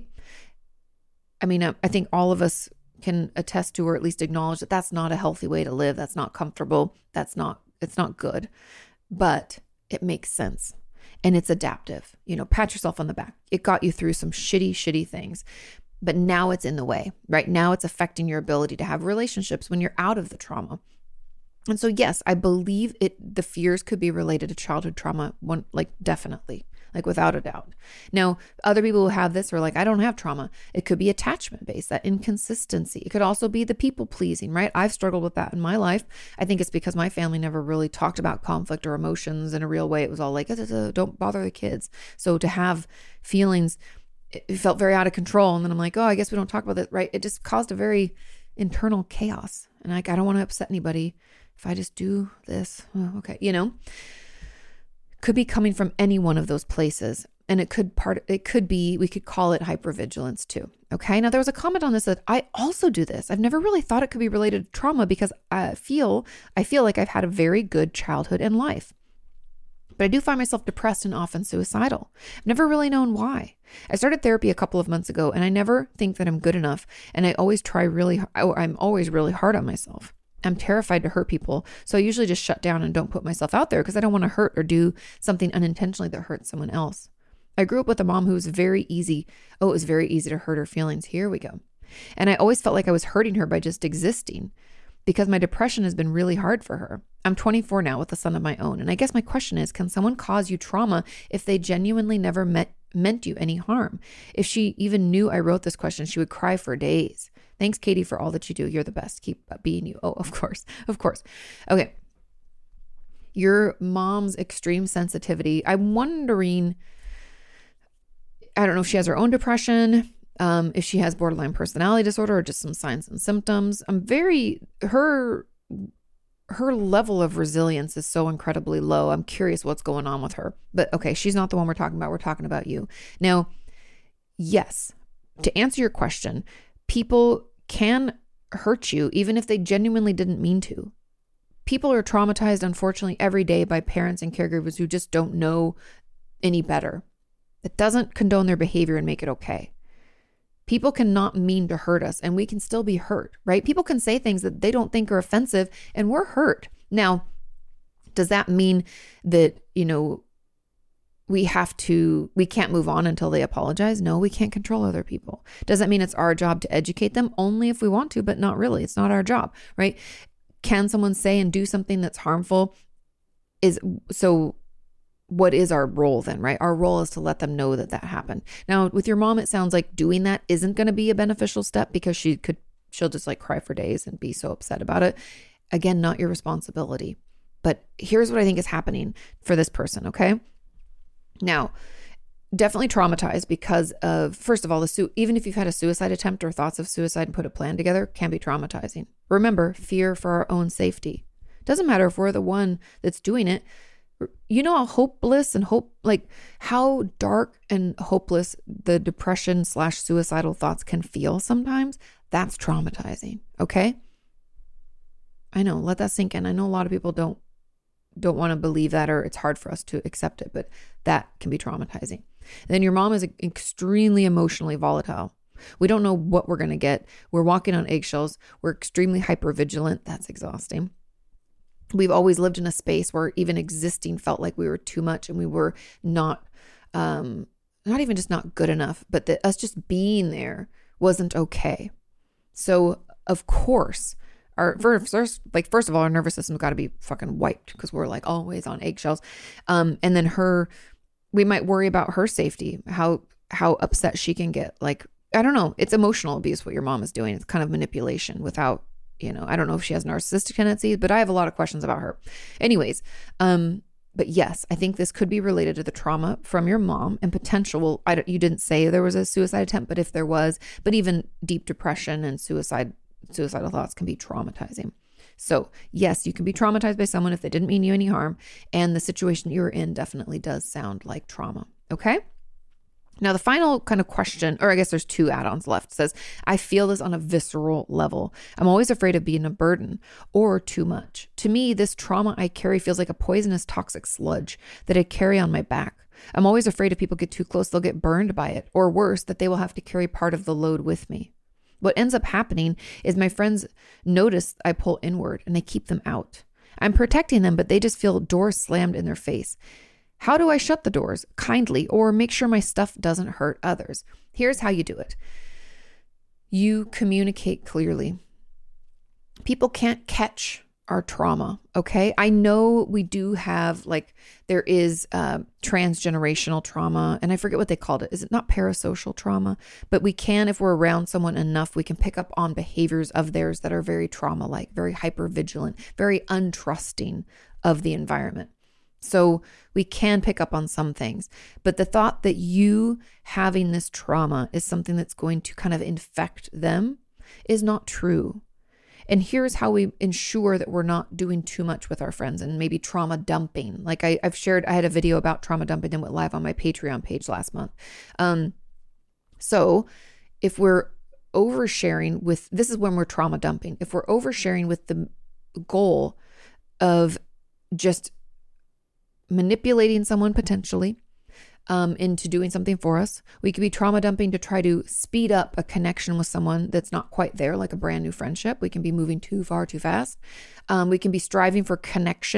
I mean, I think all of us can attest to, or at least acknowledge that that's not a healthy way to live. That's not comfortable. That's not, it's not good, but it makes sense and it's adaptive. You know, pat yourself on the back. It got you through some shitty, shitty things, but now it's in the way, right? Now it's affecting your ability to have relationships when you're out of the trauma. And so, yes, I believe it, the fears could be related to childhood trauma, one, like definitely, like without a doubt. Now, other people who have this are like, I don't have trauma. It could be attachment based, that inconsistency. It could also be the people pleasing, right? I've struggled with that in my life. I think it's because my family never really talked about conflict or emotions in a real way. It was all like, don't bother the kids. So to have feelings, it felt very out of control. And then I'm like, oh, I guess we don't talk about it, right? It just caused a very internal chaos. And like, I don't want to upset anybody. If I just do this, oh, okay, you know, could be coming from any one of those places. And it could part, it could be, we could call it hypervigilance too. Okay. Now there was a comment on this that I also do this. I've never really thought it could be related to trauma because I feel, I feel like I've had a very good childhood and life, but I do find myself depressed and often suicidal. I've never really known why. I started therapy a couple of months ago and I never think that I'm good enough. And I always try really, I'm always really hard on myself. I'm terrified to hurt people. So I usually just shut down and don't put myself out there because I don't want to hurt or do something unintentionally that hurts someone else. I grew up with a mom who was very easy. Oh, it was very easy to hurt her feelings. Here we go. And I always felt like I was hurting her by just existing because my depression has been really hard for her. I'm twenty-four now with a son of my own. And I guess my question is, can someone cause you trauma if they genuinely never met, meant you any harm? If she even knew I wrote this question, she would cry for days. Thanks, Katie, for all that you do. You're the best. Keep being you. Oh, of course. Of course. Okay. Your mom's extreme sensitivity. I'm wondering, I don't know if she has her own depression, um, if she has borderline personality disorder or just some signs and symptoms. I'm very, her, her level of resilience is so incredibly low. I'm curious what's going on with her. But okay, she's not the one we're talking about. We're talking about you. Now, yes, to answer your question, people can hurt you even if they genuinely didn't mean to. People are traumatized, unfortunately, every day by parents and caregivers who just don't know any better. It doesn't condone their behavior and make it okay. People cannot mean to hurt us, and we can still be hurt, right? People can say things that they don't think are offensive, and we're hurt. Now, does that mean that, you know, we have to, we can't move on until they apologize? No, we can't control other people. Does that mean it's our job to educate them? Only if we want to, but not really. It's not our job, right? Can someone say and do something that's harmful? Is so what is our role then, right? Our role is to let them know that that happened. Now, with your mom, it sounds like doing that isn't going to be a beneficial step because she could, she'll just like cry for days and be so upset about it. Again, not your responsibility. But here's what I think is happening for this person, okay? Now, definitely traumatized because of, first of all, the su- even if you've had a suicide attempt or thoughts of suicide and put a plan together, can be traumatizing. Remember, fear for our own safety. Doesn't matter if we're the one that's doing it. You know how hopeless and hope, like how dark and hopeless the depression slash suicidal thoughts can feel sometimes? That's traumatizing, okay? I know, let that sink in. I know a lot of people don't don't want to believe that, or it's hard for us to accept it, but that can be traumatizing. Then your mom is extremely emotionally volatile. We don't know what we're going to get. We're walking on eggshells. We're extremely hypervigilant. That's exhausting. We've always lived in a space where even existing felt like we were too much and we were not, um, not even just not good enough, but that us just being there wasn't okay. So of course, our first, like, first of all, our nervous system's got to be fucking wiped because we're like always on eggshells. Um, and then her, we might worry about her safety, how, how upset she can get. Like, I don't know. It's emotional abuse, what your mom is doing. It's kind of manipulation without, you know, I don't know if she has narcissistic tendencies, but I have a lot of questions about her. Anyways, um, but yes, I think this could be related to the trauma from your mom and potential. I don't, you didn't say there was a suicide attempt, but if there was, but even deep depression and suicide, suicidal thoughts can be traumatizing. So yes, you can be traumatized by someone if they didn't mean you any harm. And the situation you're in definitely does sound like trauma. Okay. Now, the final kind of question, or I guess there's two add-ons left, says, I feel this on a visceral level. I'm always afraid of being a burden or too much. To me, this trauma I carry feels like a poisonous, toxic sludge that I carry on my back. I'm always afraid if people get too close, they'll get burned by it, or worse, that they will have to carry part of the load with me. What ends up happening is my friends notice I pull inward and I keep them out. I'm protecting them, but they just feel doors slammed in their face. How do I shut the doors kindly or make sure my stuff doesn't hurt others? Here's how you do it. You communicate clearly. People can't catch our trauma, okay? I know we do have, like, there is uh, transgenerational trauma, and I forget what they called it. Is it not parasocial trauma? But we can, if we're around someone enough, we can pick up on behaviors of theirs that are very trauma-like, very hypervigilant, very untrusting of the environment. So we can pick up on some things, but the thought that you having this trauma is something that's going to kind of infect them is not true. And here's how we ensure that we're not doing too much with our friends and maybe trauma dumping. Like I, I've shared, I had a video about trauma dumping that went live on my Patreon page last month. Um, so if we're oversharing with, this is when we're trauma dumping. If we're oversharing with the goal of just manipulating someone potentially um, into doing something for us. We could be trauma dumping to try to speed up a connection with someone that's not quite there, like a brand new friendship. We can be moving too far, too fast. Um, we can be striving for connection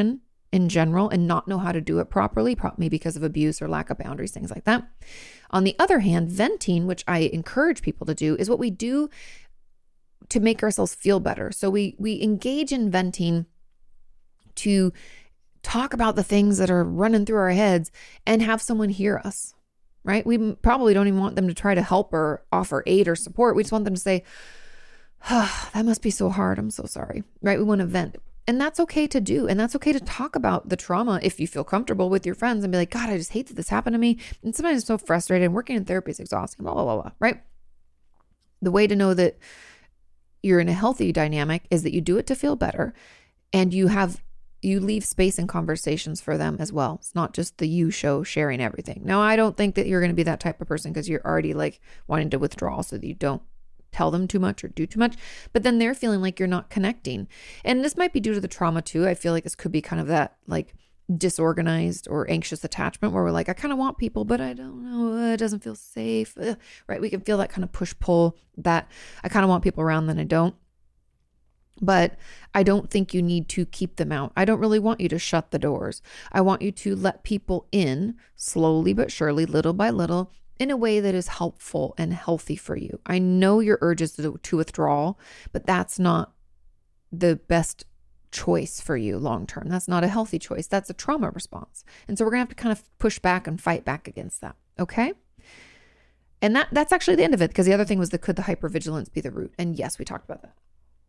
in general and not know how to do it properly, maybe because of abuse or lack of boundaries, things like that. On the other hand, venting, which I encourage people to do, is what we do to make ourselves feel better. So we we engage in venting to talk about the things that are running through our heads and have someone hear us, right? We probably don't even want them to try to help or offer aid or support. We just want them to say, oh, that must be so hard. I'm so sorry, right? We want to vent. And that's okay to do. And that's okay to talk about the trauma if you feel comfortable with your friends and be like, God, I just hate that this happened to me. And sometimes I'm so frustrated and working in therapy is exhausting, blah, blah, blah, blah, right? The way to know that you're in a healthy dynamic is that you do it to feel better and you have, you leave space and conversations for them as well. It's not just the you show sharing everything. Now, I don't think that you're going to be that type of person because you're already like wanting to withdraw so that you don't tell them too much or do too much, but then they're feeling like you're not connecting. And this might be due to the trauma too. I feel like this could be kind of that like disorganized or anxious attachment where we're like, I kind of want people, but I don't know, it doesn't feel safe, Ugh. right? We can feel that kind of push pull that I kind of want people around, then I don't. But I don't think you need to keep them out. I don't really want you to shut the doors. I want you to let people in slowly but surely, little by little, in a way that is helpful and healthy for you. I know your urges to, to withdraw, but that's not the best choice for you long term. That's not a healthy choice. That's a trauma response. And so we're going to have to kind of push back and fight back against that. Okay? And that that's actually the end of it, because the other thing was the could the hypervigilance be the root? And yes, we talked about that.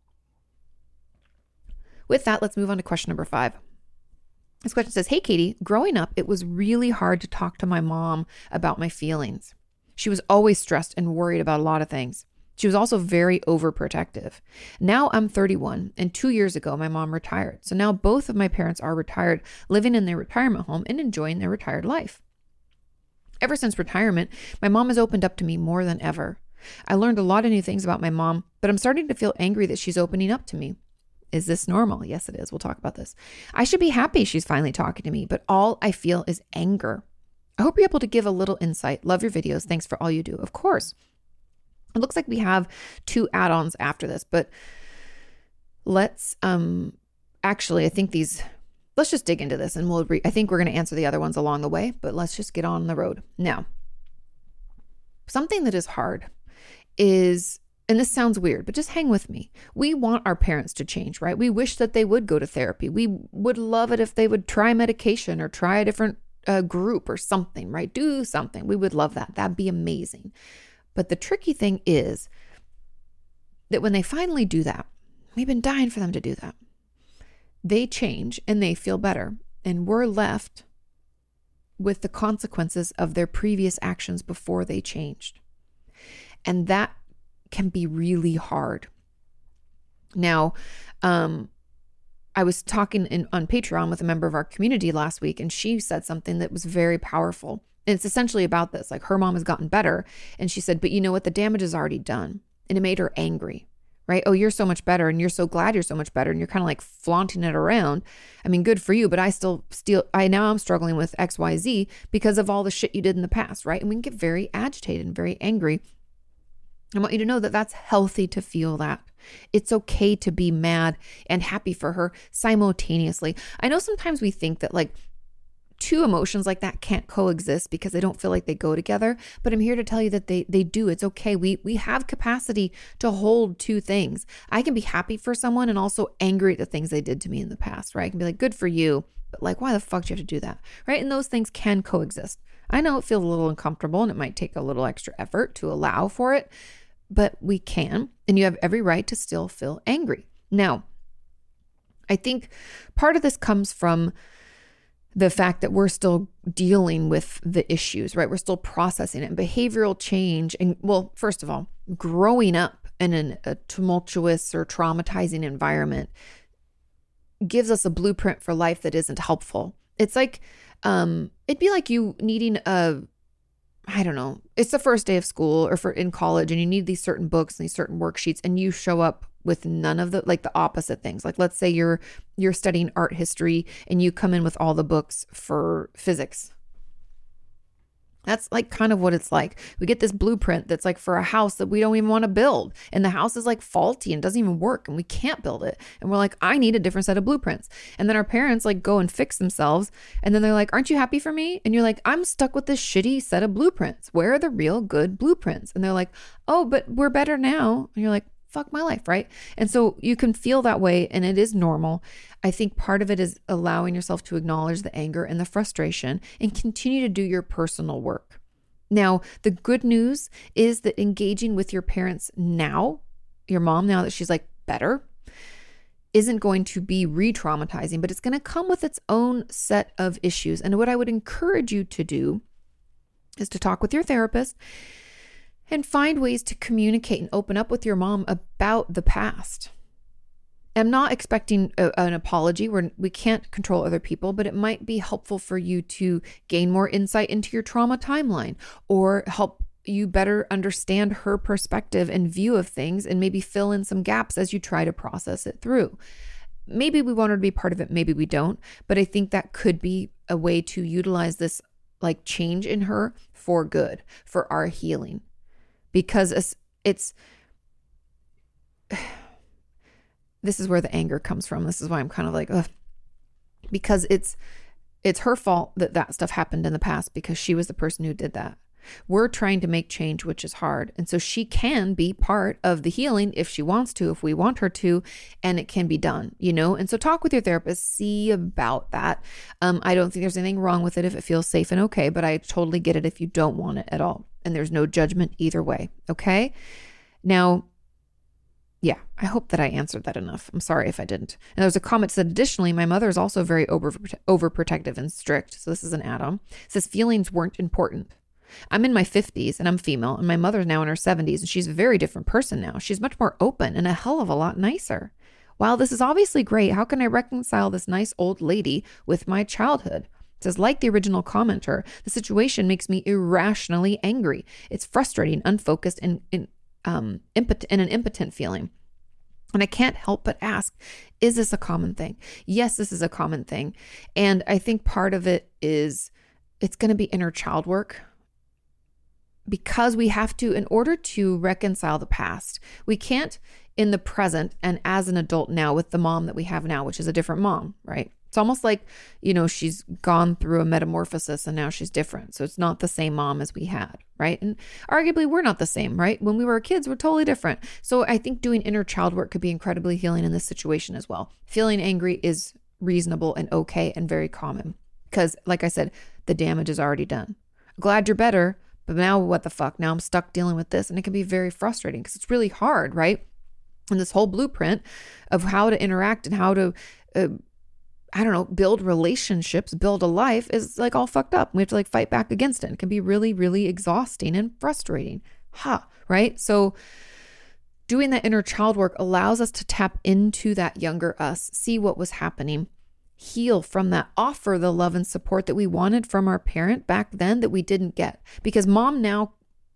With that, let's move on to question number five. This question says, hey, Katie, growing up, it was really hard to talk to my mom about my feelings. She was always stressed and worried about a lot of things. She was also very overprotective. Now I'm thirty-one, and two years ago, my mom retired. So now both of my parents are retired, living in their retirement home and enjoying their retired life. Ever since retirement, my mom has opened up to me more than ever. I learned a lot of new things about my mom, but I'm starting to feel angry that she's opening up to me. Is this normal? Yes, it is. We'll talk about this. I should be happy she's finally talking to me, but all I feel is anger. I hope you're able to give a little insight. Love your videos. Thanks for all you do. Of course. It looks like we have two add-ons after this, but let's um actually, I think these, let's just dig into this and we'll, re- I think we're going to answer the other ones along the way, but let's just get on the road. Now, something that is hard is, and this sounds weird, but just hang with me. We want our parents to change, right? We wish that they would go to therapy. We would love it if they would try medication or try a different uh, group or something, right? Do something. We would love that. That'd be amazing. But the tricky thing is that when they finally do that, we've been dying for them to do that. They change and they feel better. And we're left with the consequences of their previous actions before they changed. And that can be really hard. Now, um, I was talking in, on Patreon with a member of our community last week, and she said something that was very powerful. And it's essentially about this. Like, her mom has gotten better. And she said, but you know what? The damage is already done. And it made her angry, right? Oh, you're so much better. And you're so glad you're so much better. And you're kind of like flaunting it around. I mean, good for you. But I still, still, I now I'm struggling with X, Y, Z because of all the shit you did in the past, right? And we can get very agitated and very angry. I want you to know that that's healthy to feel that. It's okay to be mad and happy for her simultaneously. I know sometimes we think that like two emotions like that can't coexist because they don't feel like they go together, but I'm here to tell you that they they do. It's okay. We we have capacity to hold two things. I can be happy for someone and also angry at the things they did to me in the past, right? I can be like, good for you, but like, why the fuck do you have to do that, right? And those things can coexist. I know it feels a little uncomfortable and it might take a little extra effort to allow for it, but we can, and you have every right to still feel angry. Now, I think part of this comes from the fact that we're still dealing with the issues, right? We're still processing it. And behavioral change, and well, first of all, growing up in an, a tumultuous or traumatizing environment gives us a blueprint for life that isn't helpful. It's like, um, it'd be like you needing a, I don't know, it's the first day of school or for in college and you need these certain books and these certain worksheets and you show up with none of the, like the opposite things. Like, let's say you're, you're studying art history and you come in with all the books for physics. That's like kind of what it's like. We get this blueprint that's like for a house that we don't even want to build. And the house is like faulty and doesn't even work and we can't build it. And we're like, I need a different set of blueprints. And then our parents like go and fix themselves. And then they're like, aren't you happy for me? And you're like, I'm stuck with this shitty set of blueprints. Where are the real good blueprints? And they're like, oh, but we're better now. And you're like, fuck my life, right? And so you can feel that way and it is normal. I think part of it is allowing yourself to acknowledge the anger and the frustration and continue to do your personal work. Now, the good news is that engaging with your parents now, your mom, now that she's like better, isn't going to be re-traumatizing, but it's going to come with its own set of issues. And what I would encourage you to do is to talk with your therapist and find ways to communicate and open up with your mom about the past. I'm not expecting a, an apology where we can't control other people, but it might be helpful for you to gain more insight into your trauma timeline or help you better understand her perspective and view of things and maybe fill in some gaps as you try to process it through. Maybe we want her to be part of it, maybe we don't, but I think that could be a way to utilize this like change in her for good, for our healing. Because it's, it's this is where the anger comes from. This is why I'm kind of like, ugh. Because it's it's her fault that that stuff happened in the past because she was the person who did that. We're trying to make change, which is hard. And so she can be part of the healing if she wants to, if we want her to, and it can be done, you know? And so talk with your therapist, see about that. Um, I don't think there's anything wrong with it if it feels safe and okay, but I totally get it if you don't want it at all. And there's no judgment either way. Okay. Now, yeah, I hope that I answered that enough. I'm sorry if I didn't. And there's a comment that said, additionally, my mother is also very over overprotective and strict. So this is an add-on. It says feelings weren't important. I'm in my fifties and I'm female and my mother's now in her seventies and she's a very different person now. She's much more open and a hell of a lot nicer. While this is obviously great, how can I reconcile this nice old lady with my childhood? It says, like the original commenter, the situation makes me irrationally angry. It's frustrating, unfocused, and, and, um, impot- and an impotent feeling. And I can't help but ask, is this a common thing? Yes, this is a common thing. And I think part of it is it's going to be inner child work. Because we have to, in order to reconcile the past, we can't in the present and as an adult now with the mom that we have now, which is a different mom, right? It's almost like, you know, she's gone through a metamorphosis and now she's different. So it's not the same mom as we had, right? And arguably we're not the same, right? When we were kids, we're totally different. So I think doing inner child work could be incredibly healing in this situation as well. Feeling angry is reasonable and okay and very common because, like I said, the damage is already done. Glad you're better. But now what the fuck? Now I'm stuck dealing with this. And it can be very frustrating because it's really hard, right? And this whole blueprint of how to interact and how to, uh, I don't know, build relationships, build a life is like all fucked up. We have to like fight back against it. It can be really, really exhausting and frustrating. Ha, right? So doing that inner child work allows us to tap into that younger us, see what was happening, heal from that, offer the love and support that we wanted from our parent back then that we didn't get. Because mom now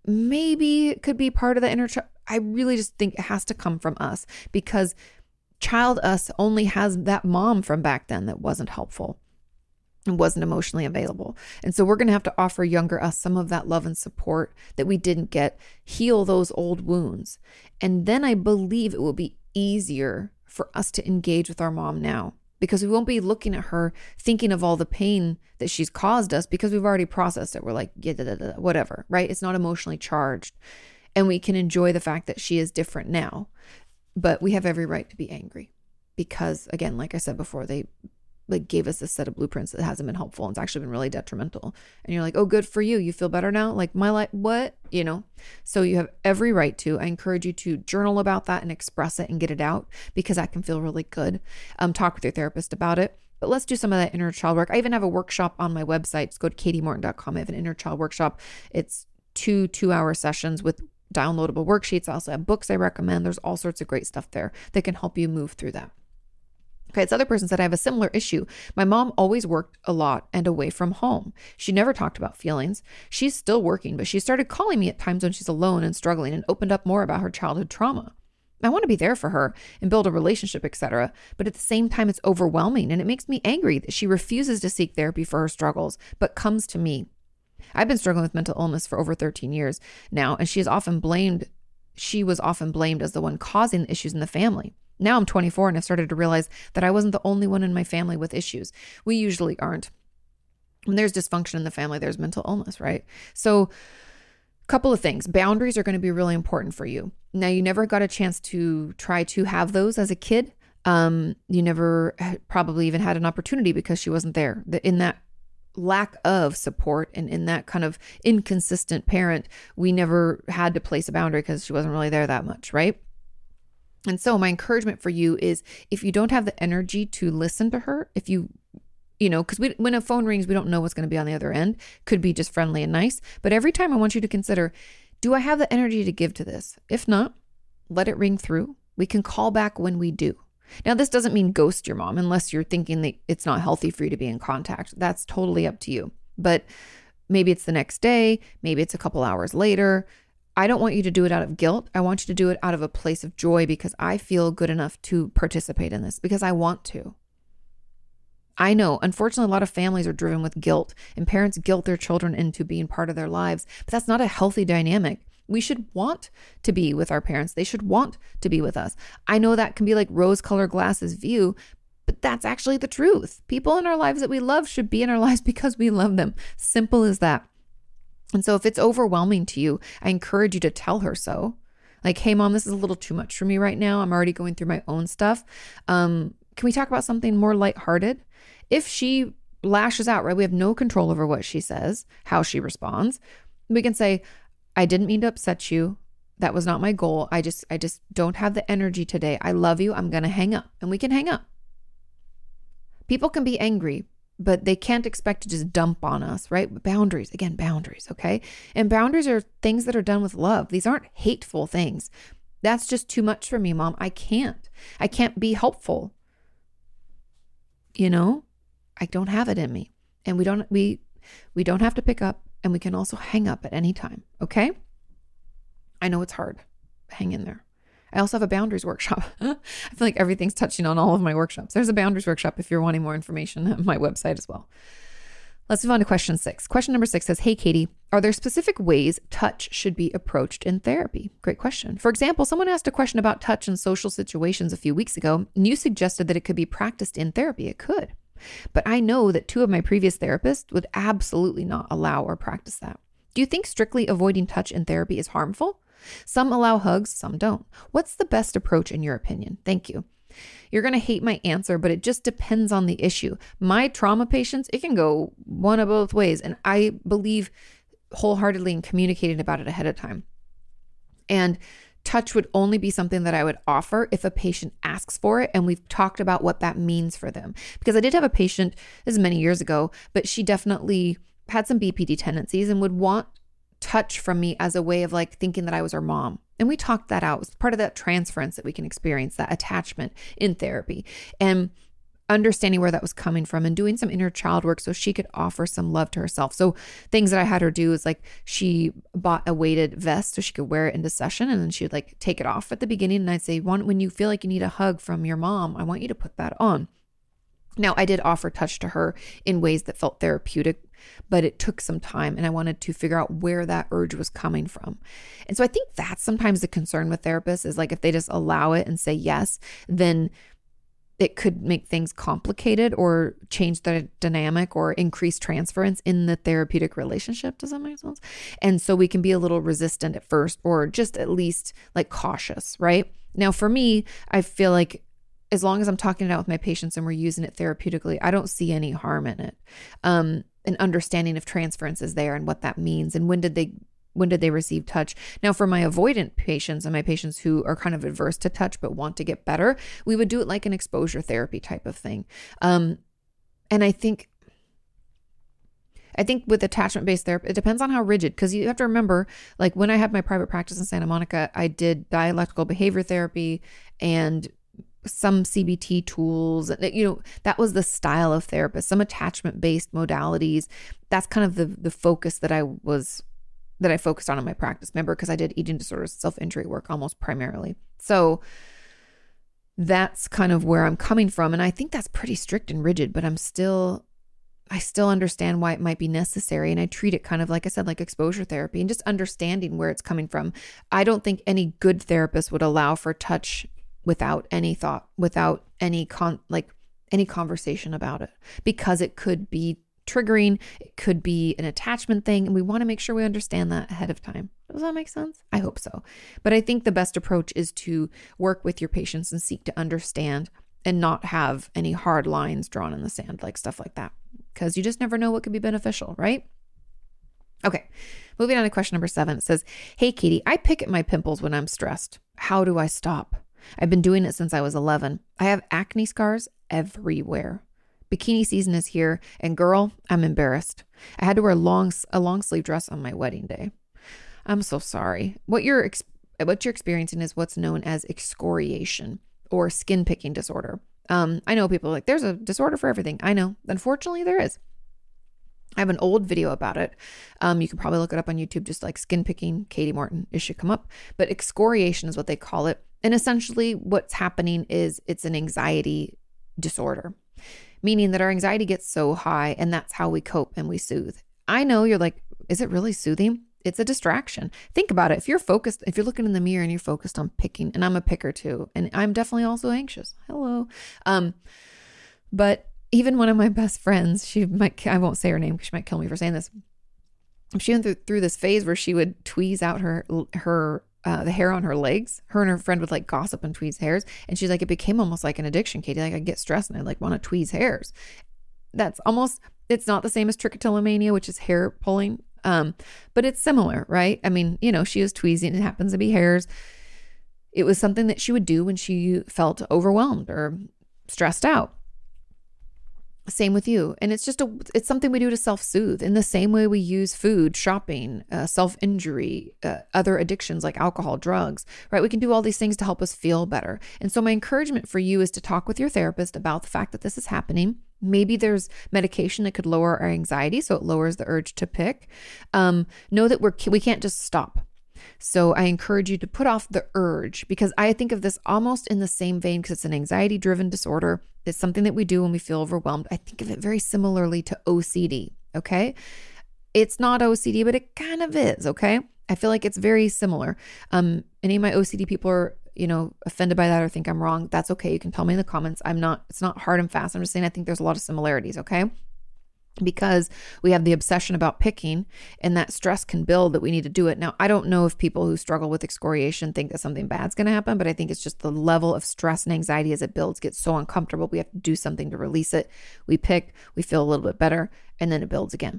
maybe could be part of the inner child. I really just think it has to come from us because child us only has that mom from back then that wasn't helpful and wasn't emotionally available. And so we're going to have to offer younger us some of that love and support that we didn't get, heal those old wounds. And then I believe it will be easier for us to engage with our mom now. Because we won't be looking at her thinking of all the pain that she's caused us because we've already processed it. We're like, yeah, da, da, da, whatever, right? It's not emotionally charged. And we can enjoy the fact that she is different now. But we have every right to be angry because, again, like I said before, they like gave us this set of blueprints that hasn't been helpful. It's actually been really detrimental. And you're like, oh, good for you. You feel better now? Like my life, what? You know? So you have every right to. I encourage you to journal about that and express it and get it out because that can feel really good. Um, talk with your therapist about it. But let's do some of that inner child work. I even have a workshop on my website. Just go to katie morton dot com. I have an inner child workshop. It's two two-hour sessions with downloadable worksheets. I also have books I recommend. There's all sorts of great stuff there that can help you move through that. Okay, this other person said, I have a similar issue. My mom always worked a lot and away from home. She never talked about feelings. She's still working, but she started calling me at times when she's alone and struggling and opened up more about her childhood trauma. I want to be there for her and build a relationship, et cetera. But at the same time, it's overwhelming and it makes me angry that she refuses to seek therapy for her struggles, but comes to me. I've been struggling with mental illness for over thirteen years now, and she is often blamed. She was often blamed as the one causing the issues in the family. Now I'm twenty-four and I started to realize that I wasn't the only one in my family with issues. We usually aren't. When there's dysfunction in the family, there's mental illness, right? So a couple of things. Boundaries are going to be really important for you. Now, you never got a chance to try to have those as a kid. Um, you never probably even had an opportunity because she wasn't there. In that lack of support and in that kind of inconsistent parent, we never had to place a boundary because she wasn't really there that much, right? And so my encouragement for you is, if you don't have the energy to listen to her, if you, you know, because we, when a phone rings, we don't know what's going to be on the other end. Could be just friendly and nice. But every time, I want you to consider, do I have the energy to give to this? If not, let it ring through. We can call back when we do. Now, this doesn't mean ghost your mom unless you're thinking that it's not healthy for you to be in contact. That's totally up to you. But maybe it's the next day. Maybe it's a couple hours later. I don't want you to do it out of guilt. I want you to do it out of a place of joy because I feel good enough to participate in this because I want to. I know, unfortunately, a lot of families are driven with guilt, and parents guilt their children into being part of their lives, but that's not a healthy dynamic. We should want to be with our parents. They should want to be with us. I know that can be like rose-colored glasses view, but that's actually the truth. People in our lives that we love should be in our lives because we love them. Simple as that. And so if it's overwhelming to you, I encourage you to tell her so. Like, hey, mom, this is a little too much for me right now. I'm already going through my own stuff. Um, can we talk about something more lighthearted? If she lashes out, right, we have no control over what she says, how she responds. We can say, I didn't mean to upset you. That was not my goal. I just, I just don't have the energy today. I love you. I'm going to hang up. And we can hang up. People can be angry, but they can't expect to just dump on us, right? Boundaries, again, boundaries, okay? And boundaries are things that are done with love. These aren't hateful things. That's just too much for me, mom. I can't. I can't be helpful. You know, I don't have it in me. And we don't, we, we don't have to pick up, and we can also hang up at any time, okay? I know it's hard. Hang in there. I also have a boundaries workshop. I feel like everything's touching on all of my workshops. There's a boundaries workshop if you're wanting more information on my website as well. Let's move on to question six. Question number six says, hey, Katie, are there specific ways touch should be approached in therapy? Great question. For example, someone asked a question about touch in social situations a few weeks ago, and you suggested that it could be practiced in therapy. It could. But I know that two of my previous therapists would absolutely not allow or practice that. Do you think strictly avoiding touch in therapy is harmful? Some allow hugs, some don't. What's the best approach in your opinion? Thank you. You're going to hate my answer, but it just depends on the issue. My trauma patients, it can go one of both ways. And I believe wholeheartedly in communicating about it ahead of time. And touch would only be something that I would offer if a patient asks for it. And we've talked about what that means for them. Because I did have a patient, this is many years ago, but she definitely had some B P D tendencies and would want touch from me as a way of like thinking that I was her mom. And we talked that out. It's part of that transference that we can experience, that attachment in therapy, and understanding where that was coming from and doing some inner child work so she could offer some love to herself. So things that I had her do is like she bought a weighted vest so she could wear it into session, and then she would like take it off at the beginning. And I'd say, when you feel like you need a hug from your mom, I want you to put that on. Now, I did offer touch to her in ways that felt therapeutic, but it took some time, and I wanted to figure out where that urge was coming from. And so I think that's sometimes the concern with therapists is like if they just allow it and say yes, then it could make things complicated or change the dynamic or increase transference in the therapeutic relationship. Does that make sense? And so we can be a little resistant at first, or just at least like cautious, right? Now, for me, I feel like as long as I'm talking it out with my patients and we're using it therapeutically, I don't see any harm in it. Um, an understanding of transference is there and what that means, and when did they when did they receive touch. Now, for my avoidant patients and my patients who are kind of adverse to touch but want to get better, we would do it like an exposure therapy type of thing. Um, and I think I think with attachment-based therapy, it depends on how rigid, because you have to remember, like when I had my private practice in Santa Monica, I did dialectical behavior therapy and some C B T tools. You know, that was the style of therapist, some attachment-based modalities. That's kind of the the focus that I was, that I focused on in my practice. Remember, because I did eating disorders, self-injury work almost primarily. So that's kind of where I'm coming from. And I think that's pretty strict and rigid, but I'm still, I still understand why it might be necessary. And I treat it kind of, like I said, like exposure therapy and just understanding where it's coming from. I don't think any good therapist would allow for touch without any thought, without any con like any conversation about it, because it could be triggering. It could be an attachment thing. And we want to make sure we understand that ahead of time. Does that make sense? I hope so. But I think the best approach is to work with your patients and seek to understand and not have any hard lines drawn in the sand, like stuff like that, because you just never know what could be beneficial, right? Okay, moving on to question number seven. It says, hey, Katie, I pick at my pimples when I'm stressed. How do I stop? I've been doing it since I was eleven. I have acne scars everywhere. Bikini season is here, and girl, I'm embarrassed. I had to wear a long, a long sleeve dress on my wedding day. I'm so sorry. What you're, what you're experiencing is what's known as excoriation, or skin picking disorder. Um, I know people are like, there's a disorder for everything. I know. Unfortunately, there is. I have an old video about it. Um, you can probably look it up on YouTube, just like skin picking, Katie Morton. It should come up. But excoriation is what they call it. And essentially what's happening is it's an anxiety disorder, meaning that our anxiety gets so high and that's how we cope and we soothe. I know you're like, is it really soothing? It's a distraction. Think about it. If you're focused, if you're looking in the mirror and you're focused on picking, and I'm a picker too, and I'm definitely also anxious. Hello. Um, but even one of my best friends, she might, I won't say her name because she might kill me for saying this. She went through, through this phase where she would tweeze out her, her, uh, the hair on her legs. Her and her friend would like gossip and tweeze hairs. And she's like, it became almost like an addiction, Katie. Like I get stressed and I like want to tweeze hairs. That's almost, it's not the same as trichotillomania, which is hair pulling. Um, but it's similar, right? I mean, you know, she was tweezing. It happens to be hairs. It was something that she would do when she felt overwhelmed or stressed out. Same with you. And it's just a, it's something we do to self-soothe in the same way we use food, shopping, uh, self-injury, uh, other addictions like alcohol, drugs, right? We can do all these things to help us feel better. And so my encouragement for you is to talk with your therapist about the fact that this is happening. Maybe there's medication that could lower our anxiety, so it lowers the urge to pick. Um, know that we're, we can't just stop. So I encourage you to put off the urge, because I think of this almost in the same vein, because it's an anxiety driven disorder. It's something that we do when we feel overwhelmed. I think of it very similarly to O C D. Okay. It's not O C D, but it kind of is. Okay. I feel like it's very similar. Um, any of my O C D people are, you know, offended by that or think I'm wrong. That's okay. You can tell me in the comments. I'm not, it's not hard and fast. I'm just saying, I think there's a lot of similarities. Okay. Because we have the obsession about picking, and that stress can build that we need to do it. Now, I don't know if people who struggle with excoriation think that something bad's going to happen, but I think it's just the level of stress and anxiety as it builds gets so uncomfortable. We have to do something to release it. We pick, we feel a little bit better, and then it builds again.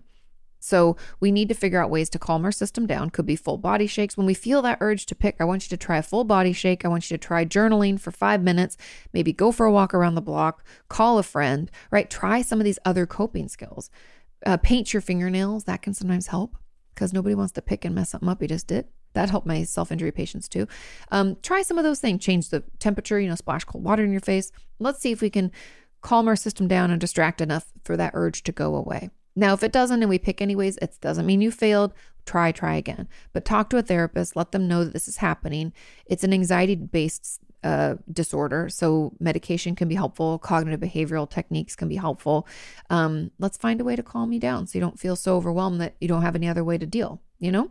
So we need to figure out ways to calm our system down. Could be full body shakes. When we feel that urge to pick, I want you to try a full body shake. I want you to try journaling for five minutes, maybe go for a walk around the block, call a friend, right? Try some of these other coping skills. Uh, paint your fingernails. That can sometimes help, because nobody wants to pick and mess something up you just did. That helped my self-injury patients too. Um, try some of those things. Change the temperature, you know, splash cold water in your face. Let's see if we can calm our system down and distract enough for that urge to go away. Now, if it doesn't and we pick anyways, it doesn't mean you failed. Try, try again. But talk to a therapist. Let them know that this is happening. It's an anxiety-based uh, disorder, so medication can be helpful. Cognitive behavioral techniques can be helpful. Um, let's find a way to calm you down so you don't feel so overwhelmed that you don't have any other way to deal, you know?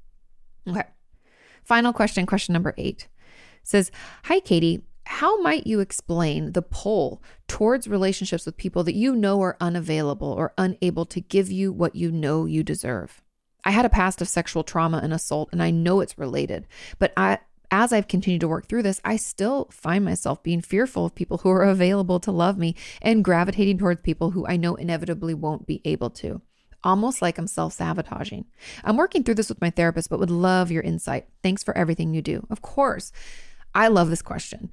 Okay. Final question, question number eight. Says, hi, Katie. How might you explain the pull towards relationships with people that you know are unavailable or unable to give you what you know you deserve? I had a past of sexual trauma and assault, and I know it's related. But I, as I've continued to work through this, I still find myself being fearful of people who are available to love me and gravitating towards people who I know inevitably won't be able to. Almost like I'm self-sabotaging. I'm working through this with my therapist, but would love your insight. Thanks for everything you do. Of course. I love this question.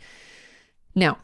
Now,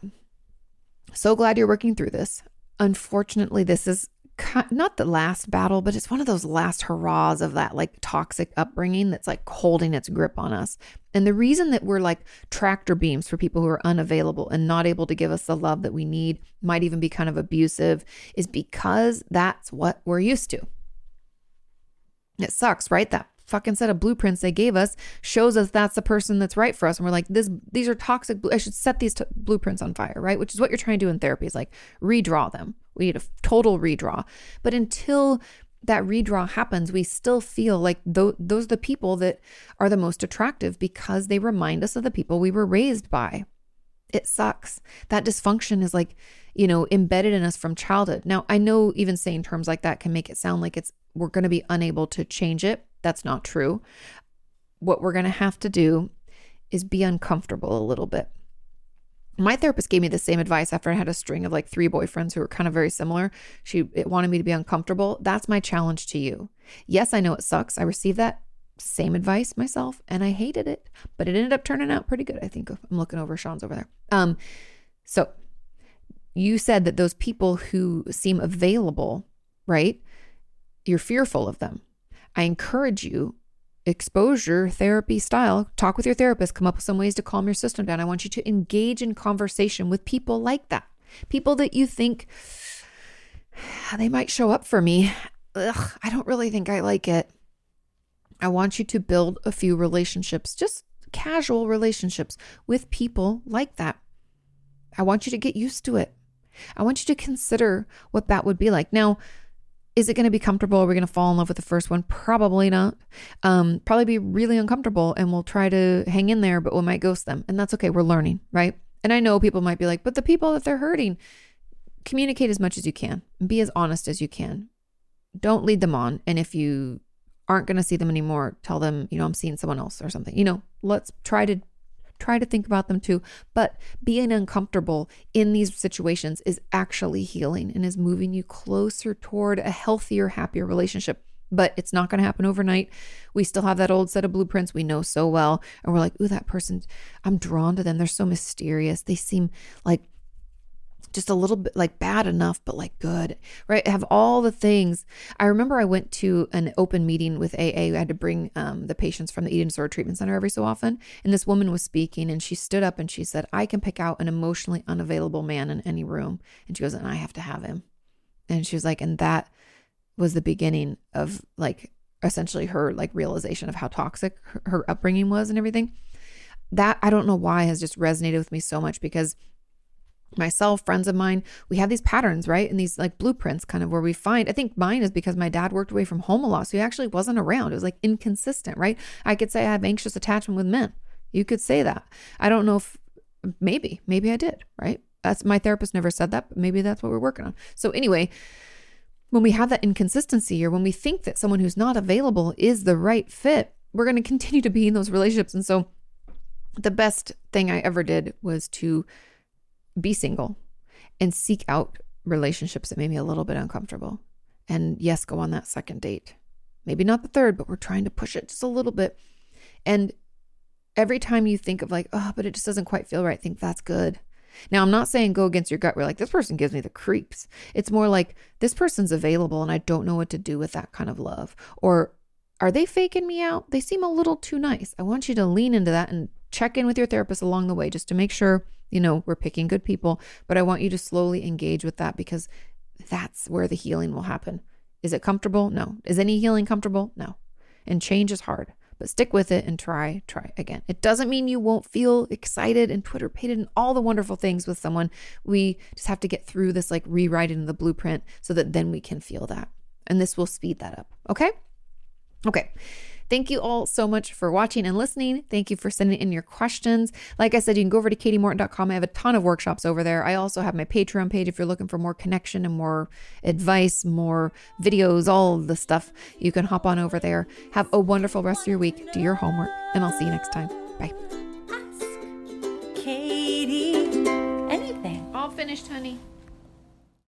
so glad you're working through this. Unfortunately, this is not the last battle, but it's one of those last hurrahs of that like toxic upbringing that's like holding its grip on us. And the reason that we're like tractor beams for people who are unavailable and not able to give us the love that we need, might even be kind of abusive, is because that's what we're used to. It sucks, right? That fucking set of blueprints they gave us shows us that's the person that's right for us. And we're like, this, these are toxic. I should set these t- blueprints on fire, right? Which is what you're trying to do in therapy, is like redraw them. We need a total redraw. But until that redraw happens, we still feel like th- those are the people that are the most attractive because they remind us of the people we were raised by. It sucks. That dysfunction is like, you know, embedded in us from childhood. Now, I know even saying terms like that can make it sound like it's we're going to be unable to change it. That's not true. What we're going to have to do is be uncomfortable a little bit. My therapist gave me the same advice after I had a string of like three boyfriends who were kind of very similar. She wanted me to be uncomfortable. That's my challenge to you. Yes, I know it sucks. I received that same advice myself and I hated it, but it ended up turning out pretty good. I think I'm looking over Sean's over there. Um, so you said that those people who seem available, right? You're fearful of them. I encourage you, exposure therapy style, talk with your therapist, come up with some ways to calm your system down. I want you to engage in conversation with people like that. People that you think they might show up for me. Ugh, I don't really think I like it. I want you to build a few relationships, just casual relationships with people like that. I want you to get used to it. I want you to consider what that would be like. Now, is it going to be comfortable? Are we going to fall in love with the first one? Probably not. Um, probably be really uncomfortable and we'll try to hang in there, but we might ghost them. And that's okay. We're learning, right? And I know people might be like, but the people that they're hurting, communicate as much as you can and be as honest as you can. Don't lead them on. And if you aren't going to see them anymore, tell them, you know, I'm seeing someone else or something. You know, let's try to try to think about them too. But being uncomfortable in these situations is actually healing and is moving you closer toward a healthier, happier relationship. But it's not going to happen overnight. We still have that old set of blueprints we know so well. And we're like, ooh, that person, I'm drawn to them. They're so mysterious. They seem like just a little bit like bad enough, but like good, right? Have all the things. I remember I went to an open meeting with A A. I had to bring um, the patients from the Eating Disorder Treatment Center every so often. And this woman was speaking and she stood up and she said, I can pick out an emotionally unavailable man in any room. And she goes, and I have to have him. And she was like, and that was the beginning of like essentially her like realization of how toxic her, her upbringing was and everything. That I don't know why has just resonated with me so much because myself, friends of mine, we have these patterns, right? And these like blueprints kind of where we find, I think mine is because my dad worked away from home a lot. So he actually wasn't around. It was like inconsistent, right? I could say I have anxious attachment with men. You could say that. I don't know if maybe, maybe I did, right? That's my therapist never said that, but maybe that's what we're working on. So anyway, when we have that inconsistency or when we think that someone who's not available is the right fit, we're going to continue to be in those relationships. And so the best thing I ever did was to be single and seek out relationships that made me a little bit uncomfortable. And yes, go on that second date. Maybe not the third, but we're trying to push it just a little bit. And every time you think of like, oh, but it just doesn't quite feel right, think that's good. Now, I'm not saying go against your gut. We're like, this person gives me the creeps. It's more like this person's available and I don't know what to do with that kind of love. Or are they faking me out? They seem a little too nice. I want you to lean into that and check in with your therapist along the way just to make sure, you know, we're picking good people. But I want you to slowly engage with that because that's where the healing will happen. Is it comfortable? No. Is any healing comfortable? No. And change is hard. But stick with it and try, try again. It doesn't mean you won't feel excited and Twitter pated and all the wonderful things with someone. We just have to get through this like rewriting the blueprint so that then we can feel that. And this will speed that up. Okay? Okay. Thank you all so much for watching and listening. Thank you for sending in your questions. Like I said, you can go over to katie morton dot com. I have a ton of workshops over there. I also have my Patreon page if you're looking for more connection and more advice, more videos, all of the stuff. You can hop on over there. Have a wonderful rest of your week. Do your homework, and I'll see you next time. Bye. Ask Katie anything. All finished, honey.